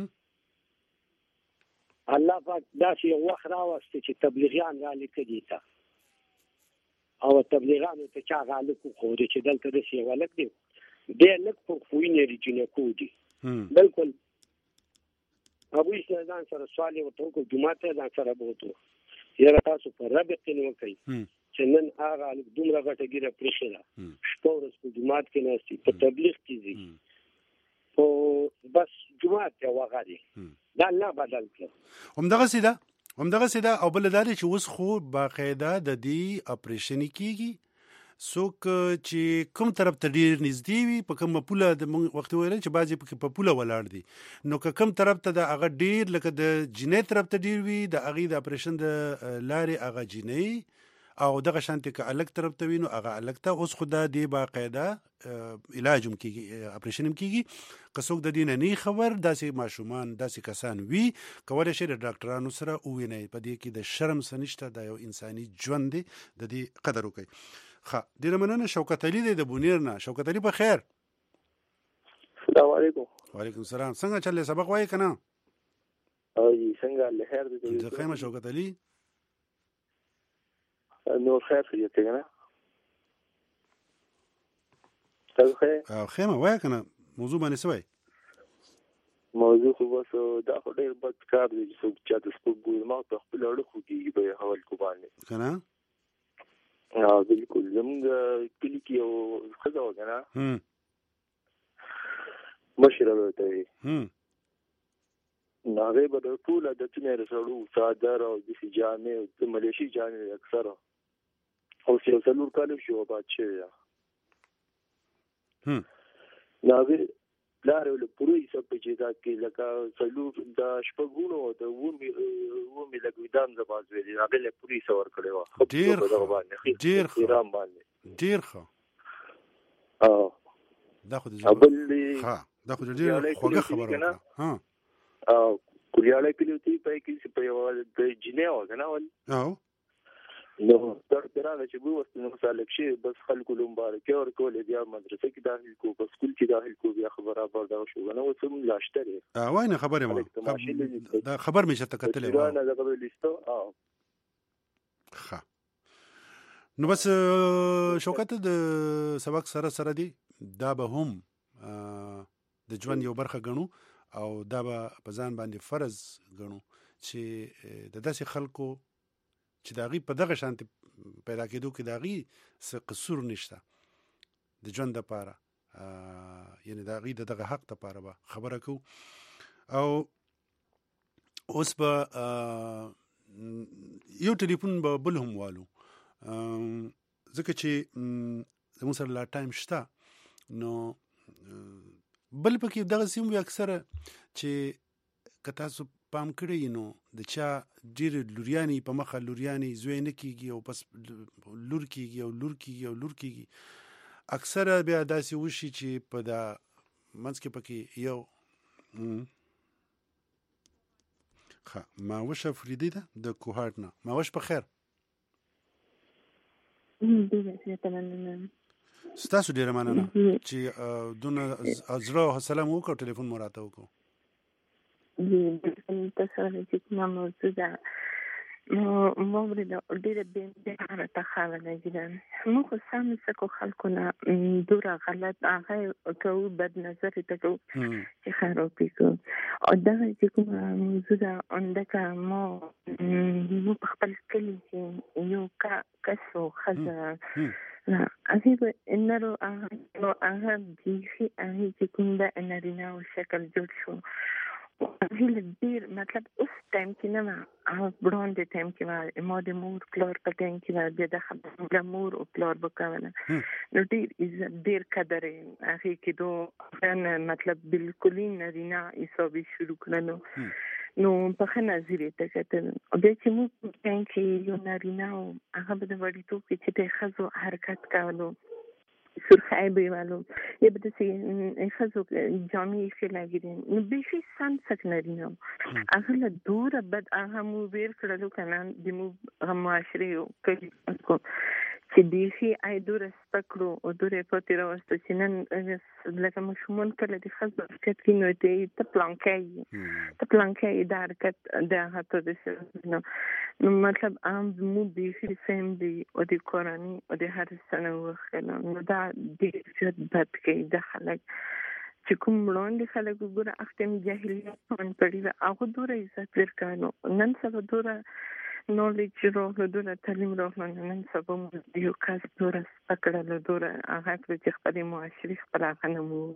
S13: الله پاک داسې یو وخت راوسته چې تبلیغیان را لیکلي ته او تبلیغیانو ته چا هغه هلک وښودې چې دلته داسې یو هلک دی دی هلک په خوی نه دی چې نه کو دی. بالکل ابوی سره ځان سره سوال ورته وکړو جومات ته ځان سره بوتو یاره تاسو په رب یقین وکړئ چې نن هغه هلک دومره غټه ګیره پرېښې ده شپه ورځ په جومات کې ناست په تبلیغ کې ځي خو بس جومات ته هغه دی دا الله بدل کړه.
S2: همدغسې ده همدغسې ده او بله دا دی چې اوس خو باقاعده د دې اپریشن کېږي. څوک چې کوم طرف ته ډېر نږدې وي په کومه پوله د موږ وخت ویل چې بعضې پکې په پوله ولاړ دي نو که کوم طرف ته د هغه ډېر لکه د جنۍ طرف ته ډېر وي د هغې د اپریشن د لارې هغه جنۍ او دغه شانتې که هلک طرف ته وي نو هغه هلک ته. اوس خو دا دې باقاعده علاج هم کېږي اپریشن هم کېږي. که څوک د دې نه نه خبر داسې ماشومان داسې کسان وي کولی شي د ډاکټرانو سره ووینئ. په دې کې د شرم څه نشته دا یو انساني ژوند دی د دې قدر وکړئ. ښه ډېره مننه. شوکت علي دی د بونیر نه. شوکت علي په خیر.
S14: السلام علیکم.
S2: وعلیکم السلام. څنګه چلې سبق وای کنه؟
S14: او څنګه له خیر دې
S2: د خیمه شوکت علي
S14: نو خیر خو ته کنه تاسو
S2: خیر خیمه وای کنه موضوع باندې سوي
S14: موضوع خو بس دا خو ډېر بد کار دی چې څوک د سپوږ ګول ما ته خپل اړه خو کیږي په حوال کو باندې
S2: کنه
S14: ها بالکل زموږ کلی کې یو ښځه وه کنه
S2: هم
S14: مشره به ورته وي
S2: هم
S14: نو هغې به د ټول عادتونه یې رسړو څادر او داسې جامې د ملیشي جامې اکثره اوس یو څلور کاله شي وفات شوې ده نو هغې پلار یې له پوره حساب په چې دا کې لکه څلور د شپږونو د اوومې اوومې لږ ویدان زباز ویلې هغې له پوره حساب ورکړی وه
S2: ډېر ښه ډېر ښه ډېر ښه دا خو د
S14: بل
S2: ښه دا خو ډېر خوږه خبره وکړه
S14: ها او کلیاړی کلي ته یې پای کې چې په یوه د جینۍ وه که نه ول
S2: او
S14: نو در ته راغله چې ووستو نو مسالک شي بس خلکو له مبارکۍ ورکولې بیا مدرسه کې داخل کړو په سکول کې داخل کړو بیا خو برابر دغه شو که نه اوس هم لا شته دی
S2: وای نه خبرې ما دا خبر مې شته کتلی
S14: وه دغه به لیستو
S2: ښه نو بس شوکت د سبق سره سره دی دا به هم د ژوند یو برخه ګڼو او دا به په ځان باندې فرض ګڼو چې د داسې خلکو چې د هغې په دغه شانتې پیدا کېدو کې د هغې څه قصور نشته د ژوند دپاره یعنې د هغې د دغه حق دپاره به خبره کوو او اوس به یو ټلیفون به بل هم والو ځکه چې زموږ سره لا ټایم شته نو بل پکې دغسې هم وي اکثره چې که تاسو پام کړی نو د چا ډېرې لوریانې په مخه لوریانې زوی نه کېږي او بس لور کېږي او لور کېږي او لور کېږي اکثره بیا داسې وشي چې په دا منځ کې پکې یو ښه ماوشه فریدی ده د کوهاټ نه ماوش په خیر ستاسو ډېره مننه چې دونه زړه او حوصله مو وکړو ټلیفون مو راته وکړو
S15: تصور چې کومه موضوع ده نو واورېده ډېره بېمحره تخاله لګېده موږ خو سم څکو خلکو نه دوره غلط هغه کوو بد نظرې ته کوو چې خرابې کوو او دغه چې کومه موضوع ده اندکه ما موږ په خپل کلي کې یو کس و ښځه هغې به نرو هغه هغه بیخي هغې چې کوم ده نارینه و شکل جوړ شو هیله ډېر مطلب اوس ټایم کې نه وه هغه وړاندې ټایم کې وه ما د مور پلار په ټایم کې وه بیا د خبره مور او پلار به کوله نو ډېر عزت ډېر قدر یې هغې کېدو مطلب بلکلي نارینه حسابې شروع کړلو نو په ښه نظر یې ته کتل بیا چې موږ په ټایم کې یو نارینه و هغه به د وړیتوب کې چې د ښځو حرکت کولو سرخی بیوالو یا به داسې ښځو جامې یې ښې لګېدې نو بیخي سم څک نارینه و هغه له دوره بد هغه مو ویر کړلو که نه د موږ هغه معاشرې و کلي خلکو چې بیخي ای دوره سپک کړو او دوره یې پاتې راوستو چې نن لکه ماشومان کله د ښځو حرکت کوي نو ته یې ته پلانکی یې ته پلانکی یې دا حرکت د هغه ته داسې نو نو مطلب عام زموږ بیخي فیملي او د کورنۍ او د هر څه نه وښکلو نو دا ډېر زیات بد کوي دا خلک چې کوم وړاندې خلک وګوره هغه ته جاهلیت پان پړي وه هغه دوره عزت ورکولو نن سبا دوره نالج راغلو دوره تعلیم راغلو نن سبا مو یو کس دوره سپک کړلو دوره هغه کړو چې خپلې معاشرې خپل هغه نه مو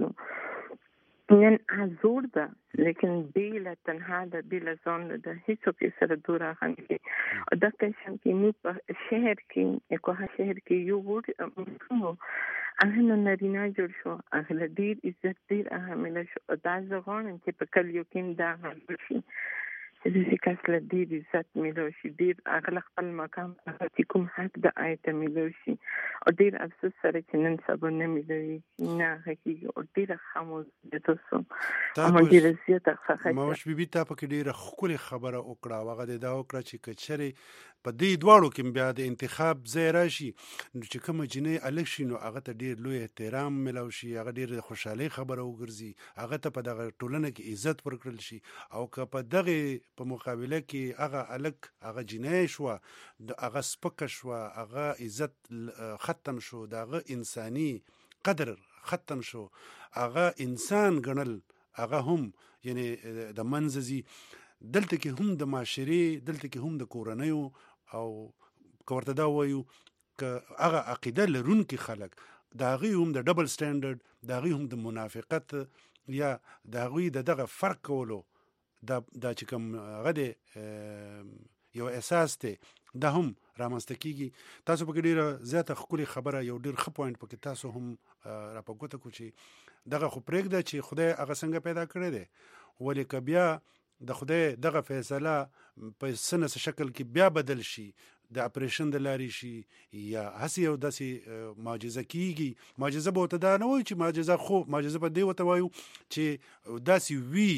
S15: وښکلو نن زور ده لیکن بیله تنها ده بیله ځان ده هیڅوک یې سره دوره هغه نه کوي او دا قسم کې موږ په شهر کې کوه شهر کې یو وړ هغه نه نارینه جوړ شو هغه له ډېر عزت ډېر اهمیله شو او دا زه غواړم چې په کلیو کې هم دا حل شي چې داسې کس له ډېر عزت میلو شي ډېر هغه له خپل مقام څخه چې کوم حق د آیته میلو شي او ډېر افسوس سره چې نن سبا نه میلوي نه هغه کېږي او ډېره ښه موضوع ده تاسو اما ډېره زیاته ښه
S2: ماوش بیبي تا پکې ډېره ښکلې خبره وکړه او هغه دې دا وکړه چې که چېرې په دې دواړو کې بیا د انتخاب ځای راشي نو چې کومه جنۍ الګ شي نو هغه ته ډېر لوی احترام ملو شي، هغه ډېر خوشحالۍ خبره وګرځي، هغه ته په دغه ټولنه کې عزت ورکړل شي. او که په دغه په مقابله کې هغه الګ هغه جنۍ شوه هغه سپکه شوه، هغه عزت ختم شو، دغه انساني قدر ختم شو، هغه انسان ګڼل هغه هم یعنی د منځه ځي. دلته کې هم د معاشرې، دلته کې هم د کورنیو او که ورته دا وایو که هغه عقیده لرونکي خلک د هغوی هم د ډبل سټینډرډ، د هغوی هم د منافقت یا د هغوی د دغه فرق کولو دا دا چې کوم هغه دی یو احساس دی دا هم رامنځته کیږي. تاسو پکې ډېره زیاته ښکلې خبره یو ډېر ښه پوینټ پکې تاسو هم را په ګوته کړو چې دغه خو پرېږده چې خدای هغه څنګه پیدا کړی دی، ولې که بیا د خدای دغه فیصله په څه نه څه شکل کې بیا بدل شي، د اپریشن د لارې شي یا هسې یو داسې معجزه کیږي. معجزه به ورته دا نه وایو چې معجزه، خو معجزه به دې ورته وایو چې داسې وي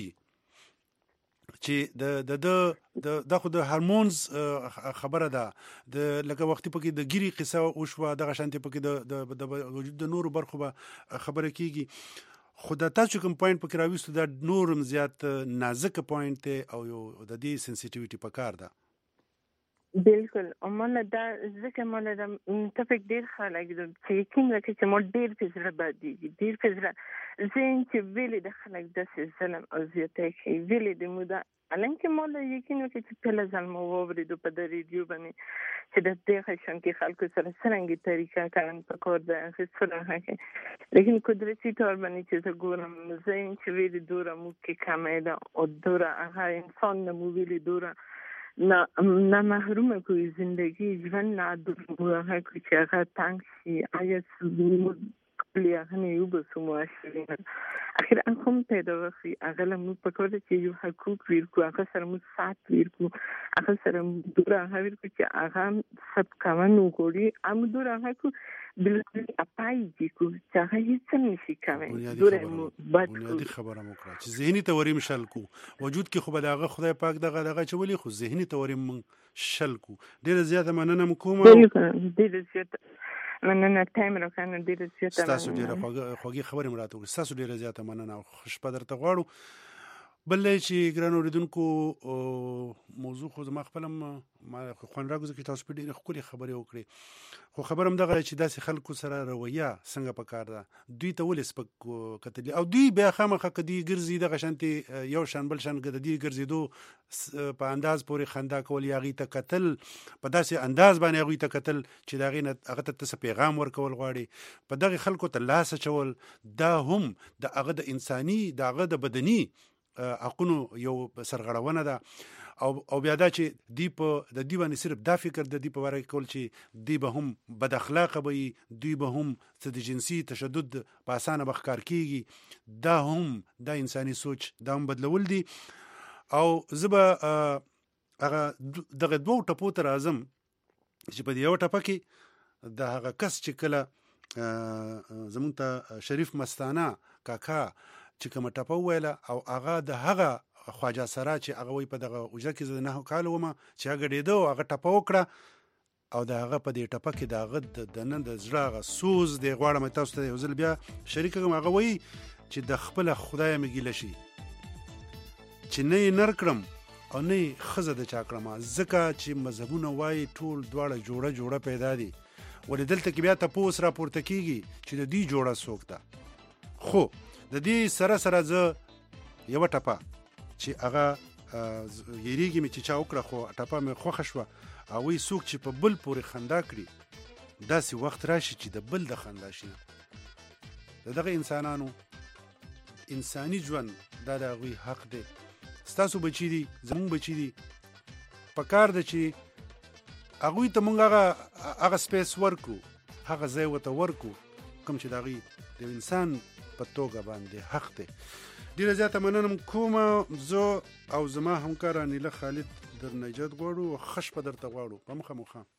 S2: چې د د د د خو د هارمونز خبره ده، د لکه وختي پکې د ګيري قصه وشوه، دغه شانتي پکې د د وجود د نورو برخو به خبره کیږي. خو دا تاسو کوم پوینټ پکې راوستو دا نورم زیات نازک پوینټ دی او یو د دې سنسټیویټي پکار ده.
S15: بالکل امانه دا ځکه مله د متفق ډیر خلک د چې یقین لکه چې مو ډیر فزره باندې ډیر فزره زین چې ویلې د خلک د ظلم او زیاتې کې ویلې د مودا الان کې مله یقین لکه چې په ظلم او ورېدو په د ریډیو باندې چې د دې خشن کې خلکو سره څنګه طریقه کارن پکور ده څه هغه لیکن قدرتي تور باندې چې زه ګورم زین چې ویلې دوره مو کې کمه ده او دوره هغه انسان نمو ویلې دوره نه نه محرومه کوي زندگی ژوند نه دوه کوي چې هغه تنګ شي آیا کلی هغه نه یو بسو ماشین اخر ان کوم پیدا وشي هغه لمو په کور کې یو حقوق ورکو هغه سره مو سات ورکو هغه سره دوره هغه ورکو چې هغه سب قانون وګوري ام دوره هغه بل اپای دي کو چې هغه هیڅ نشي کوي دوره مو بد
S2: بنیادی خبره مو کړه چې ذهني توریم شل کو وجود کې خو به دغه خدای پاک دغه دغه چولي خو ذهني توریم شل کو ډیر زیاته مننه کوم
S15: ډیر زیاته مننه ټایم راکنه ډیر زیاته
S2: تاسو ډیر خوږی خبره مراته وکړه تاسو ډیر زیاته مننه او خوش پدر ته غواړو. بل چې ګران اوریدونکو موضوع خو زما خپلم ما خوان راغوز کې تاسو په ډیر خولي خبرې وکړي خو خبرم دغه چې داسې خلکو سره رویه څنګه پکار ده دوی ته ولې سپک کتلی او دوی بیا خامخه کدي ګرځي دغه شانتي یو شان بل شان کدي ګرځیدو په انداز پورې خندا کول یاغي ته قتل په داسې انداز باندې یاغي ته قتل چې دغه نه هغه ته پیغام ورکول غواړي په دغه خلکو ته لاس چول دا هم د هغه د انساني دغه د بدني حقونو یو سرغړونه ده او او بیا دا چې دی په د دی باندې صرف دا فکر د دی په واره کول چې دی به هم بد اخلاق به دی به هم څه د جنسي تشدد په اسانه بخکار کیږي دا هم د انساني سوچ دا هم بدلول دي. او زبا هغه دغه دوه ټپو تر اعظم چې په یو ټپه کې د هغه کس چې کله زمونږ ته شریف مستانه کاکا چې کوم ټپه ویله او هغه د هغه خواجه سره چې هغه وي په دغه اوجه کې زه نه کال ومه چې هغه ډېده هغه ټپه وکړه او د هغه په دې ټپه کې د هغه د نن د زړه هغه سوز دی غواړم تاسو ته یو ځل بیا شریک کوم هغه وایي چې د خپل خدای مې ګیله شي چې نه یې نر کړم او نه یې ښځه د چا کړم ځکه چې مذهبونه وایي ټول دواړه جوړه جوړه پیدا دي ولې دلته کې بیا تپوس راپورته کیږي چې د دې جوړه څوک ده. خو د دې سره سره زه یو ټپه چې هغه یریږي مې چې چا وکړه خو ټپه مې خوښه شوه او وی څوک چې په بل پورې خندا کړي داسې وخت راشي چې د بل د خندا شي. دغه انسانانو انساني ژوند دا د هغوی حق دی. ستاسو بچي دي زمونږ بچي دي پکار ده چې هغوی ته مونږ هغه هغه سپیس ورکو هغه ځای ورته ورکو کوم چې د هغوی د انسان په توګه باندې حق دی. ډیره زیاته مننه کوم زه او زما همکار انیله خالد در نجات غواړو خش په درته غواړو په مخه مخه